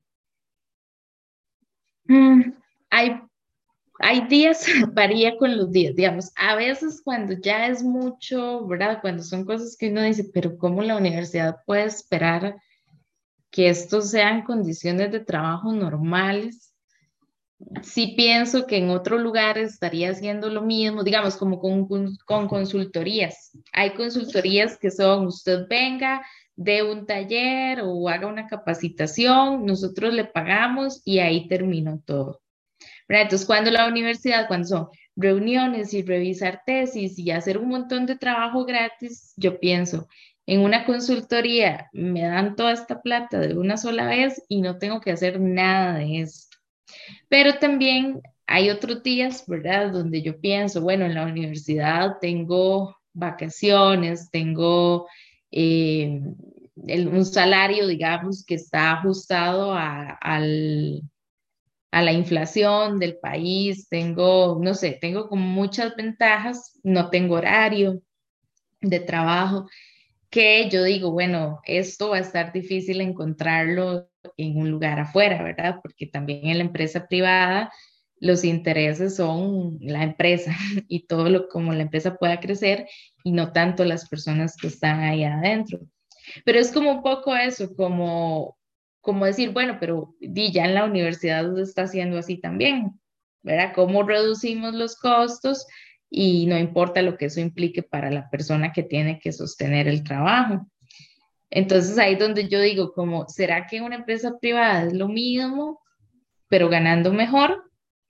mm, hay Hay días, varía con los días, digamos, a veces cuando ya es mucho, ¿verdad? Cuando son cosas que uno dice, pero ¿cómo la universidad puede esperar que estos sean condiciones de trabajo normales? Sí pienso que en otro lugar estaría haciendo lo mismo, digamos, como con, con, con consultorías. Hay consultorías que son, usted venga, dé un taller o haga una capacitación, nosotros le pagamos y ahí terminó todo. ¿Verdad? Entonces, cuando la universidad, cuando son reuniones y revisar tesis y hacer un montón de trabajo gratis, yo pienso, en una consultoría me dan toda esta plata de una sola vez y no tengo que hacer nada de esto. Pero también hay otros días, ¿verdad? Donde yo pienso, bueno, en la universidad tengo vacaciones, tengo eh, el- un salario, digamos, que está ajustado a, al a la inflación del país, tengo, no sé, tengo como muchas ventajas, no tengo horario de trabajo, que yo digo, bueno, esto va a estar difícil encontrarlo en un lugar afuera, ¿verdad? Porque también en la empresa privada los intereses son la empresa y todo lo como la empresa pueda crecer y no tanto las personas que están ahí adentro. Pero es como un poco eso, como, como decir, bueno, pero di, ya en la universidad se está haciendo así también, ¿verdad? ¿Cómo reducimos los costos? Y no importa lo que eso implique para la persona que tiene que sostener el trabajo. Entonces ahí es donde yo digo, como, ¿será que una empresa privada es lo mismo, pero ganando mejor?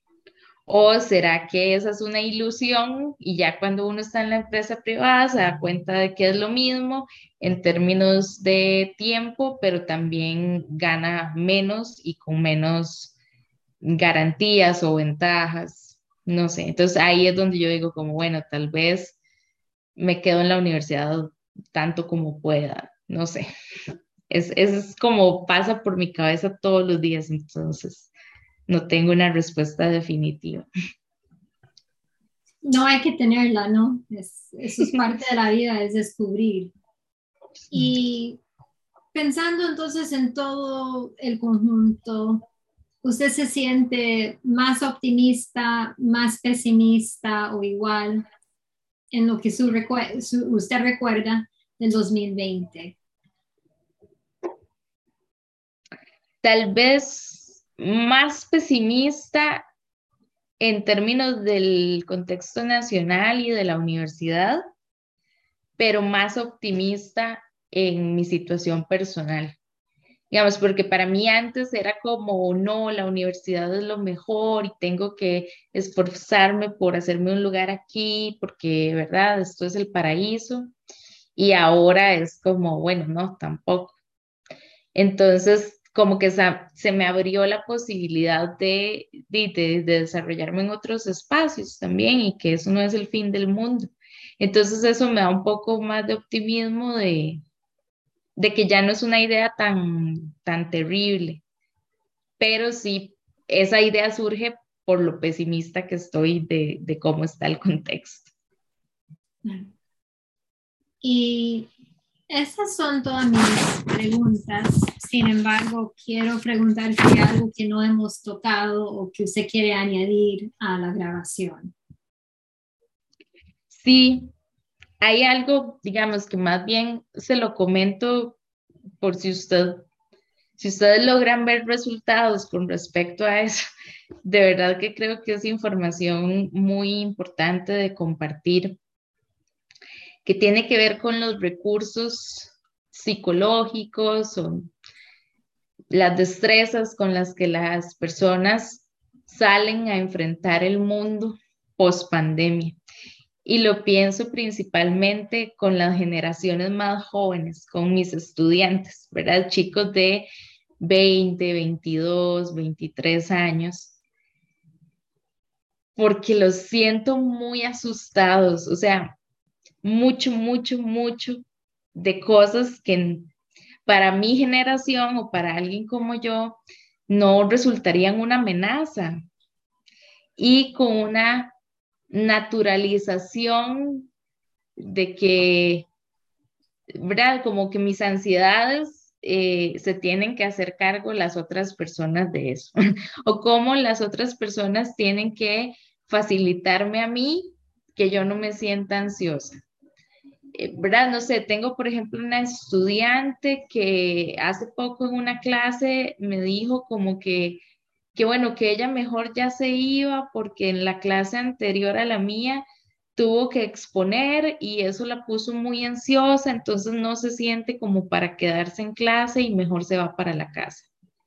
¿O será que esa es una ilusión y ya cuando uno está en la empresa privada se da cuenta de que es lo mismo en términos de tiempo, pero también gana menos y con menos garantías o ventajas? No sé, entonces ahí es donde yo digo como, bueno, tal vez me quedo en la universidad tanto como pueda, no sé. Es, es como pasa por mi cabeza todos los días, entonces no tengo una respuesta definitiva. No hay que tenerla, ¿no? Es, eso es parte de la vida, es descubrir. Y pensando entonces en todo el conjunto, ¿usted se siente más optimista, más pesimista o igual en lo que su recue- su- usted recuerda del dos mil veinte? Tal vez más pesimista en términos del contexto nacional y de la universidad, pero más optimista en mi situación personal. Digamos, porque para mí antes era como, no, la universidad es lo mejor y tengo que esforzarme por hacerme un lugar aquí, porque, ¿verdad? Esto es el paraíso. Y ahora es como, bueno, no, tampoco. Entonces, como que sa- se me abrió la posibilidad de, de, de- de desarrollarme en otros espacios también y que eso no es el fin del mundo. Entonces, eso me da un poco más de optimismo de, de que ya no es una idea tan, tan terrible, pero sí, esa idea surge por lo pesimista que estoy de, de cómo está el contexto. Y esas son todas mis preguntas. Sin embargo, quiero preguntar si hay algo que no hemos tocado o que usted quiere añadir a la grabación. Sí, hay algo, digamos, que más bien se lo comento por si usted, si ustedes logran ver resultados con respecto a eso. De verdad que creo que es información muy importante de compartir, que tiene que ver con los recursos psicológicos o las destrezas con las que las personas salen a enfrentar el mundo post pandemia. Y lo pienso principalmente con las generaciones más jóvenes, con mis estudiantes, ¿verdad? Chicos de veinte, veintidós, veintitrés años, porque los siento muy asustados, o sea, mucho, mucho, mucho de cosas que para mi generación o para alguien como yo no resultarían una amenaza y con una naturalización de que, ¿verdad? Como que mis ansiedades eh, se tienen que hacer cargo las otras personas de eso, o cómo las otras personas tienen que facilitarme a mí que yo no me sienta ansiosa. Eh, ¿verdad? No sé, tengo por ejemplo una estudiante que hace poco en una clase me dijo como que, que bueno, que ella mejor ya se iba porque en la clase anterior a la mía tuvo que exponer y eso la puso muy ansiosa, entonces no se siente como para quedarse en clase y mejor se va para la casa.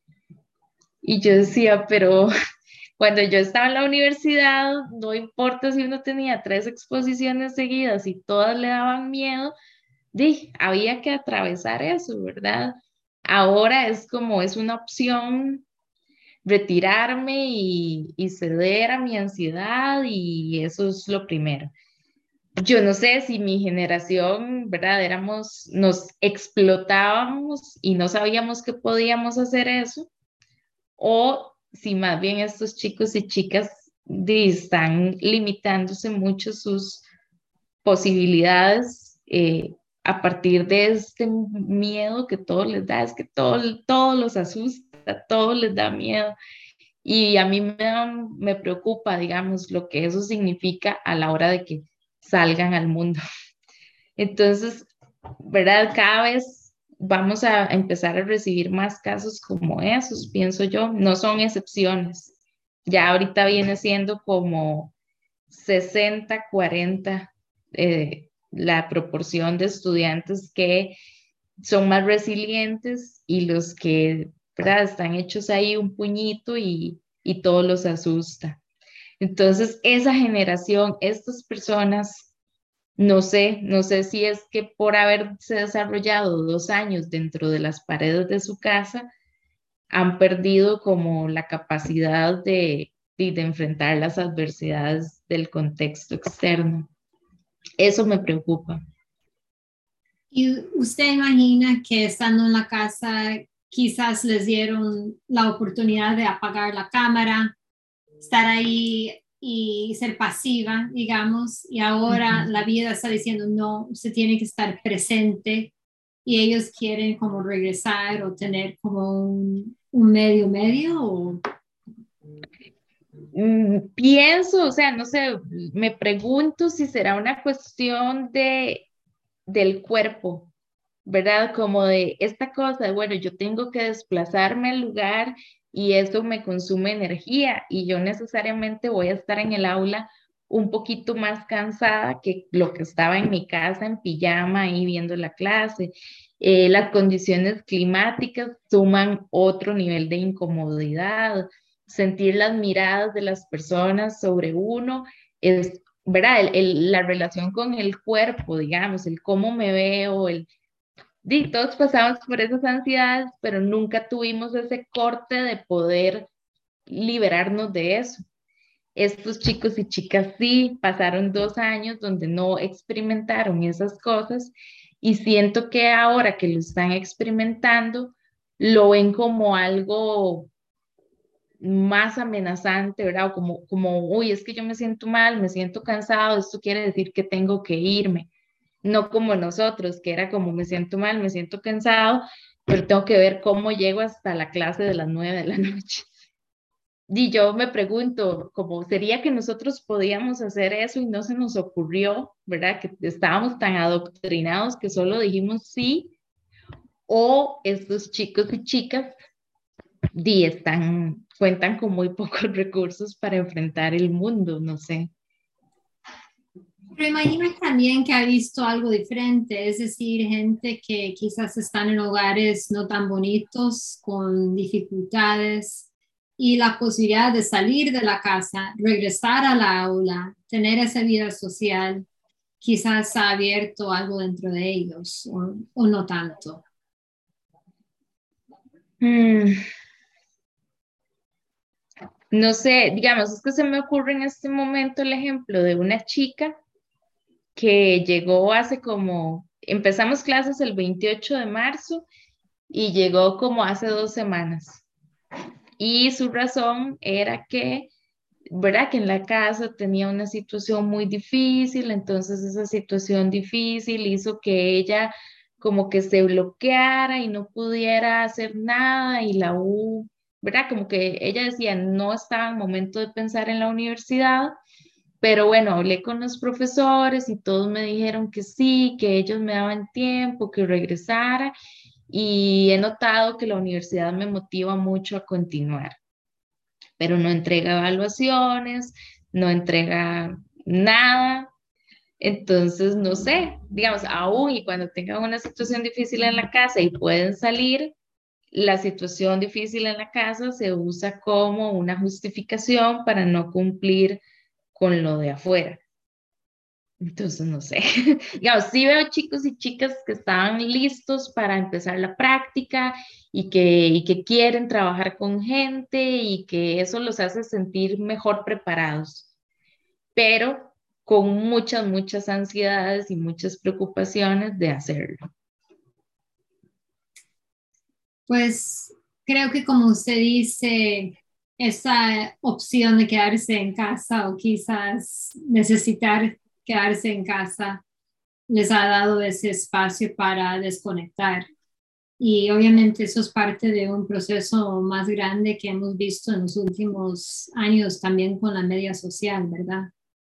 Y yo decía, pero cuando yo estaba en la universidad, no importa si uno tenía tres exposiciones seguidas y todas le daban miedo, di, había que atravesar eso, ¿verdad? Ahora es como es una opción retirarme y, y ceder a mi ansiedad y eso es lo primero. Yo no sé si mi generación, ¿verdad? Éramos, nos explotábamos y no sabíamos que podíamos hacer eso, o si más bien estos chicos y chicas di, están limitándose mucho sus posibilidades eh, a partir de este miedo que todo les da, es que todo, todo los asusta, todo les da miedo. Y a mí me, da- me preocupa, digamos, lo que eso significa a la hora de que salgan al mundo. Entonces, ¿verdad? Cada vez vamos a empezar a recibir más casos como esos, pienso yo, no son excepciones. Ya ahorita viene siendo como sesenta cuarenta eh, la proporción de estudiantes que son más resilientes y los que, ¿verdad? Están hechos ahí un puñito y, y todo los asusta. Entonces, esa generación, estas personas, no sé, no sé si es que por haberse desarrollado dos años dentro de las paredes de su casa, han perdido como la capacidad de, de, de enfrentar las adversidades del contexto externo. Eso me preocupa. ¿Y usted imagina que estando en la casa quizás les dieron la oportunidad de apagar la cámara, estar ahí y ser pasiva, digamos, y ahora Ujú. la vida está diciendo no, usted tiene que estar presente y ellos quieren como regresar o tener como un, un medio medio o... Mm, pienso, o sea, no sé, me pregunto si será una cuestión de, del cuerpo, ¿verdad? Como de esta cosa, de, bueno, yo tengo que desplazarme al lugar y eso me consume energía y yo necesariamente voy a estar en el aula un poquito más cansada que lo que estaba en mi casa en pijama ahí viendo la clase. Eh, las condiciones climáticas suman otro nivel de incomodidad, sentir las miradas de las personas sobre uno es, ¿verdad? El- el- la relación con el cuerpo, digamos, el cómo me veo, el di, todos pasamos por esas ansiedades, pero nunca tuvimos ese corte de poder liberarnos de eso. Estos chicos y chicas sí pasaron dos años donde no experimentaron esas cosas y siento que ahora que lo están experimentando, lo ven como algo más amenazante, ¿verdad? O como, como, uy, es que yo me siento mal, me siento cansado, esto quiere decir que tengo que irme. No como nosotros, que era como me siento mal, me siento cansado, pero tengo que ver cómo llego hasta la clase de las nueve de la noche. Y yo me pregunto, ¿cómo sería que nosotros podíamos hacer eso y no se nos ocurrió, ¿verdad? Que estábamos tan adoctrinados que solo dijimos sí, o estos chicos y chicas di, están, cuentan con muy pocos recursos para enfrentar el mundo, no sé. Pero imagino también que ha visto algo diferente, es decir, gente que quizás están en hogares no tan bonitos, con dificultades, y la posibilidad de salir de la casa, regresar a la aula, tener esa vida social, quizás ha abierto algo dentro de ellos, o, o no tanto. Mm, no sé, digamos, es que se me ocurre en este momento el ejemplo de una chica que llegó hace como, empezamos clases el veintiocho de marzo y llegó como hace dos semanas. Y su razón era que, ¿verdad? Que en la casa tenía una situación muy difícil, entonces esa situación difícil hizo que ella como que se bloqueara y no pudiera hacer nada y la U, ¿verdad? Como que ella decía, no estaba en momento de pensar en la universidad, pero bueno, hablé con los profesores y todos me dijeron que sí, que ellos me daban tiempo, que regresara y he notado que la universidad me motiva mucho a continuar, pero no entrega evaluaciones, no entrega nada. Entonces, no sé, digamos, aún y cuando tengan una situación difícil en la casa y pueden salir, la situación difícil en la casa se usa como una justificación para no cumplir con lo de afuera. Entonces, no sé. Digamos, sí veo chicos y chicas que están listos para empezar la práctica y que, y que quieren trabajar con gente y que eso los hace sentir mejor preparados, pero con muchas, muchas ansiedades y muchas preocupaciones de hacerlo. Pues creo que como usted dice, esa opción de quedarse en casa o quizás necesitar quedarse en casa les ha dado ese espacio para desconectar. Y obviamente eso es parte de un proceso más grande que hemos visto en los últimos años también con la media social, ¿verdad?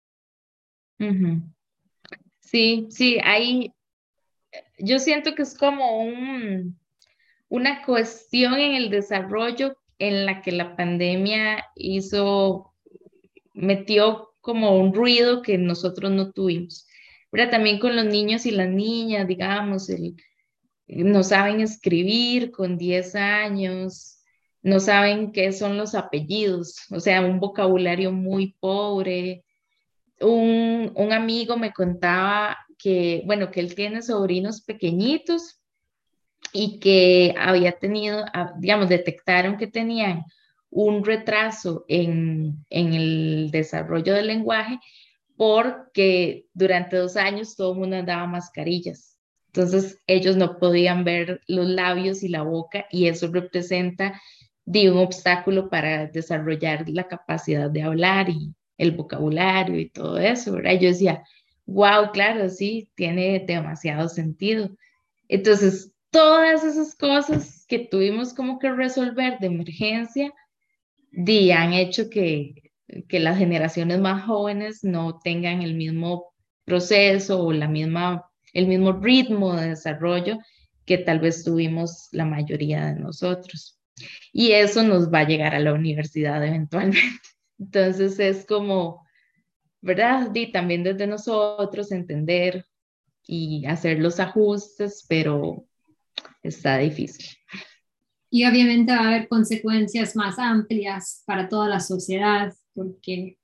Ujú. Sí, sí, ahí yo siento que es como un, una cuestión en el desarrollo en la que la pandemia hizo, metió como un ruido que nosotros no tuvimos. Pero también con los niños y las niñas, digamos, el, no saben escribir con diez años, no saben qué son los apellidos, o sea, un vocabulario muy pobre. Un, un amigo me contaba que, bueno, que él tiene sobrinos pequeñitos y que había tenido, ah, digamos, detectaron que tenían un retraso en, en el desarrollo del lenguaje porque durante dos años todo el mundo andaba mascarillas. Entonces ellos no podían ver los labios y la boca y eso representa de un obstáculo para desarrollar la capacidad de hablar y el vocabulario y todo eso, ¿verdad? Y yo decía, wow, claro, sí, tiene demasiado sentido. Entonces, todas esas cosas que tuvimos como que resolver de emergencia, di, han hecho que, que las generaciones más jóvenes no tengan el mismo proceso o la misma, el mismo ritmo de desarrollo que tal vez tuvimos la mayoría de nosotros. Y eso nos va a llegar a la universidad eventualmente. Entonces es como, ¿verdad? Di, también desde nosotros entender y hacer los ajustes, pero está difícil. Y obviamente va a haber consecuencias más amplias para toda la sociedad porque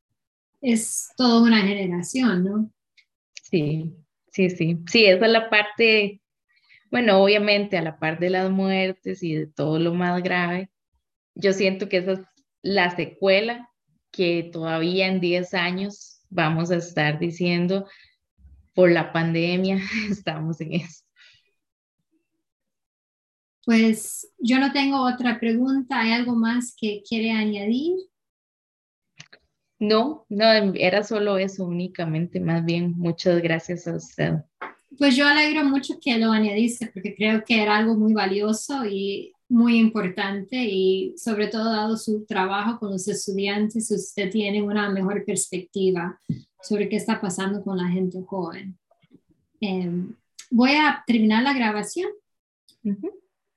es toda una generación, ¿no? Sí, sí, sí. Sí, esa es la parte, bueno, obviamente a la par de las muertes y de todo lo más grave, yo siento que esa es la secuela que todavía en diez años vamos a estar diciendo por la pandemia, estamos en eso. Pues yo no tengo otra pregunta. ¿Hay algo más que quiere añadir? No, no, era solo eso únicamente, más bien, muchas gracias a usted. Pues yo alegro mucho que lo añadiste porque creo que era algo muy valioso y muy importante y sobre todo dado su trabajo con los estudiantes, usted tiene una mejor perspectiva sobre qué está pasando con la gente joven. Eh, Voy a terminar la grabación. Ujú.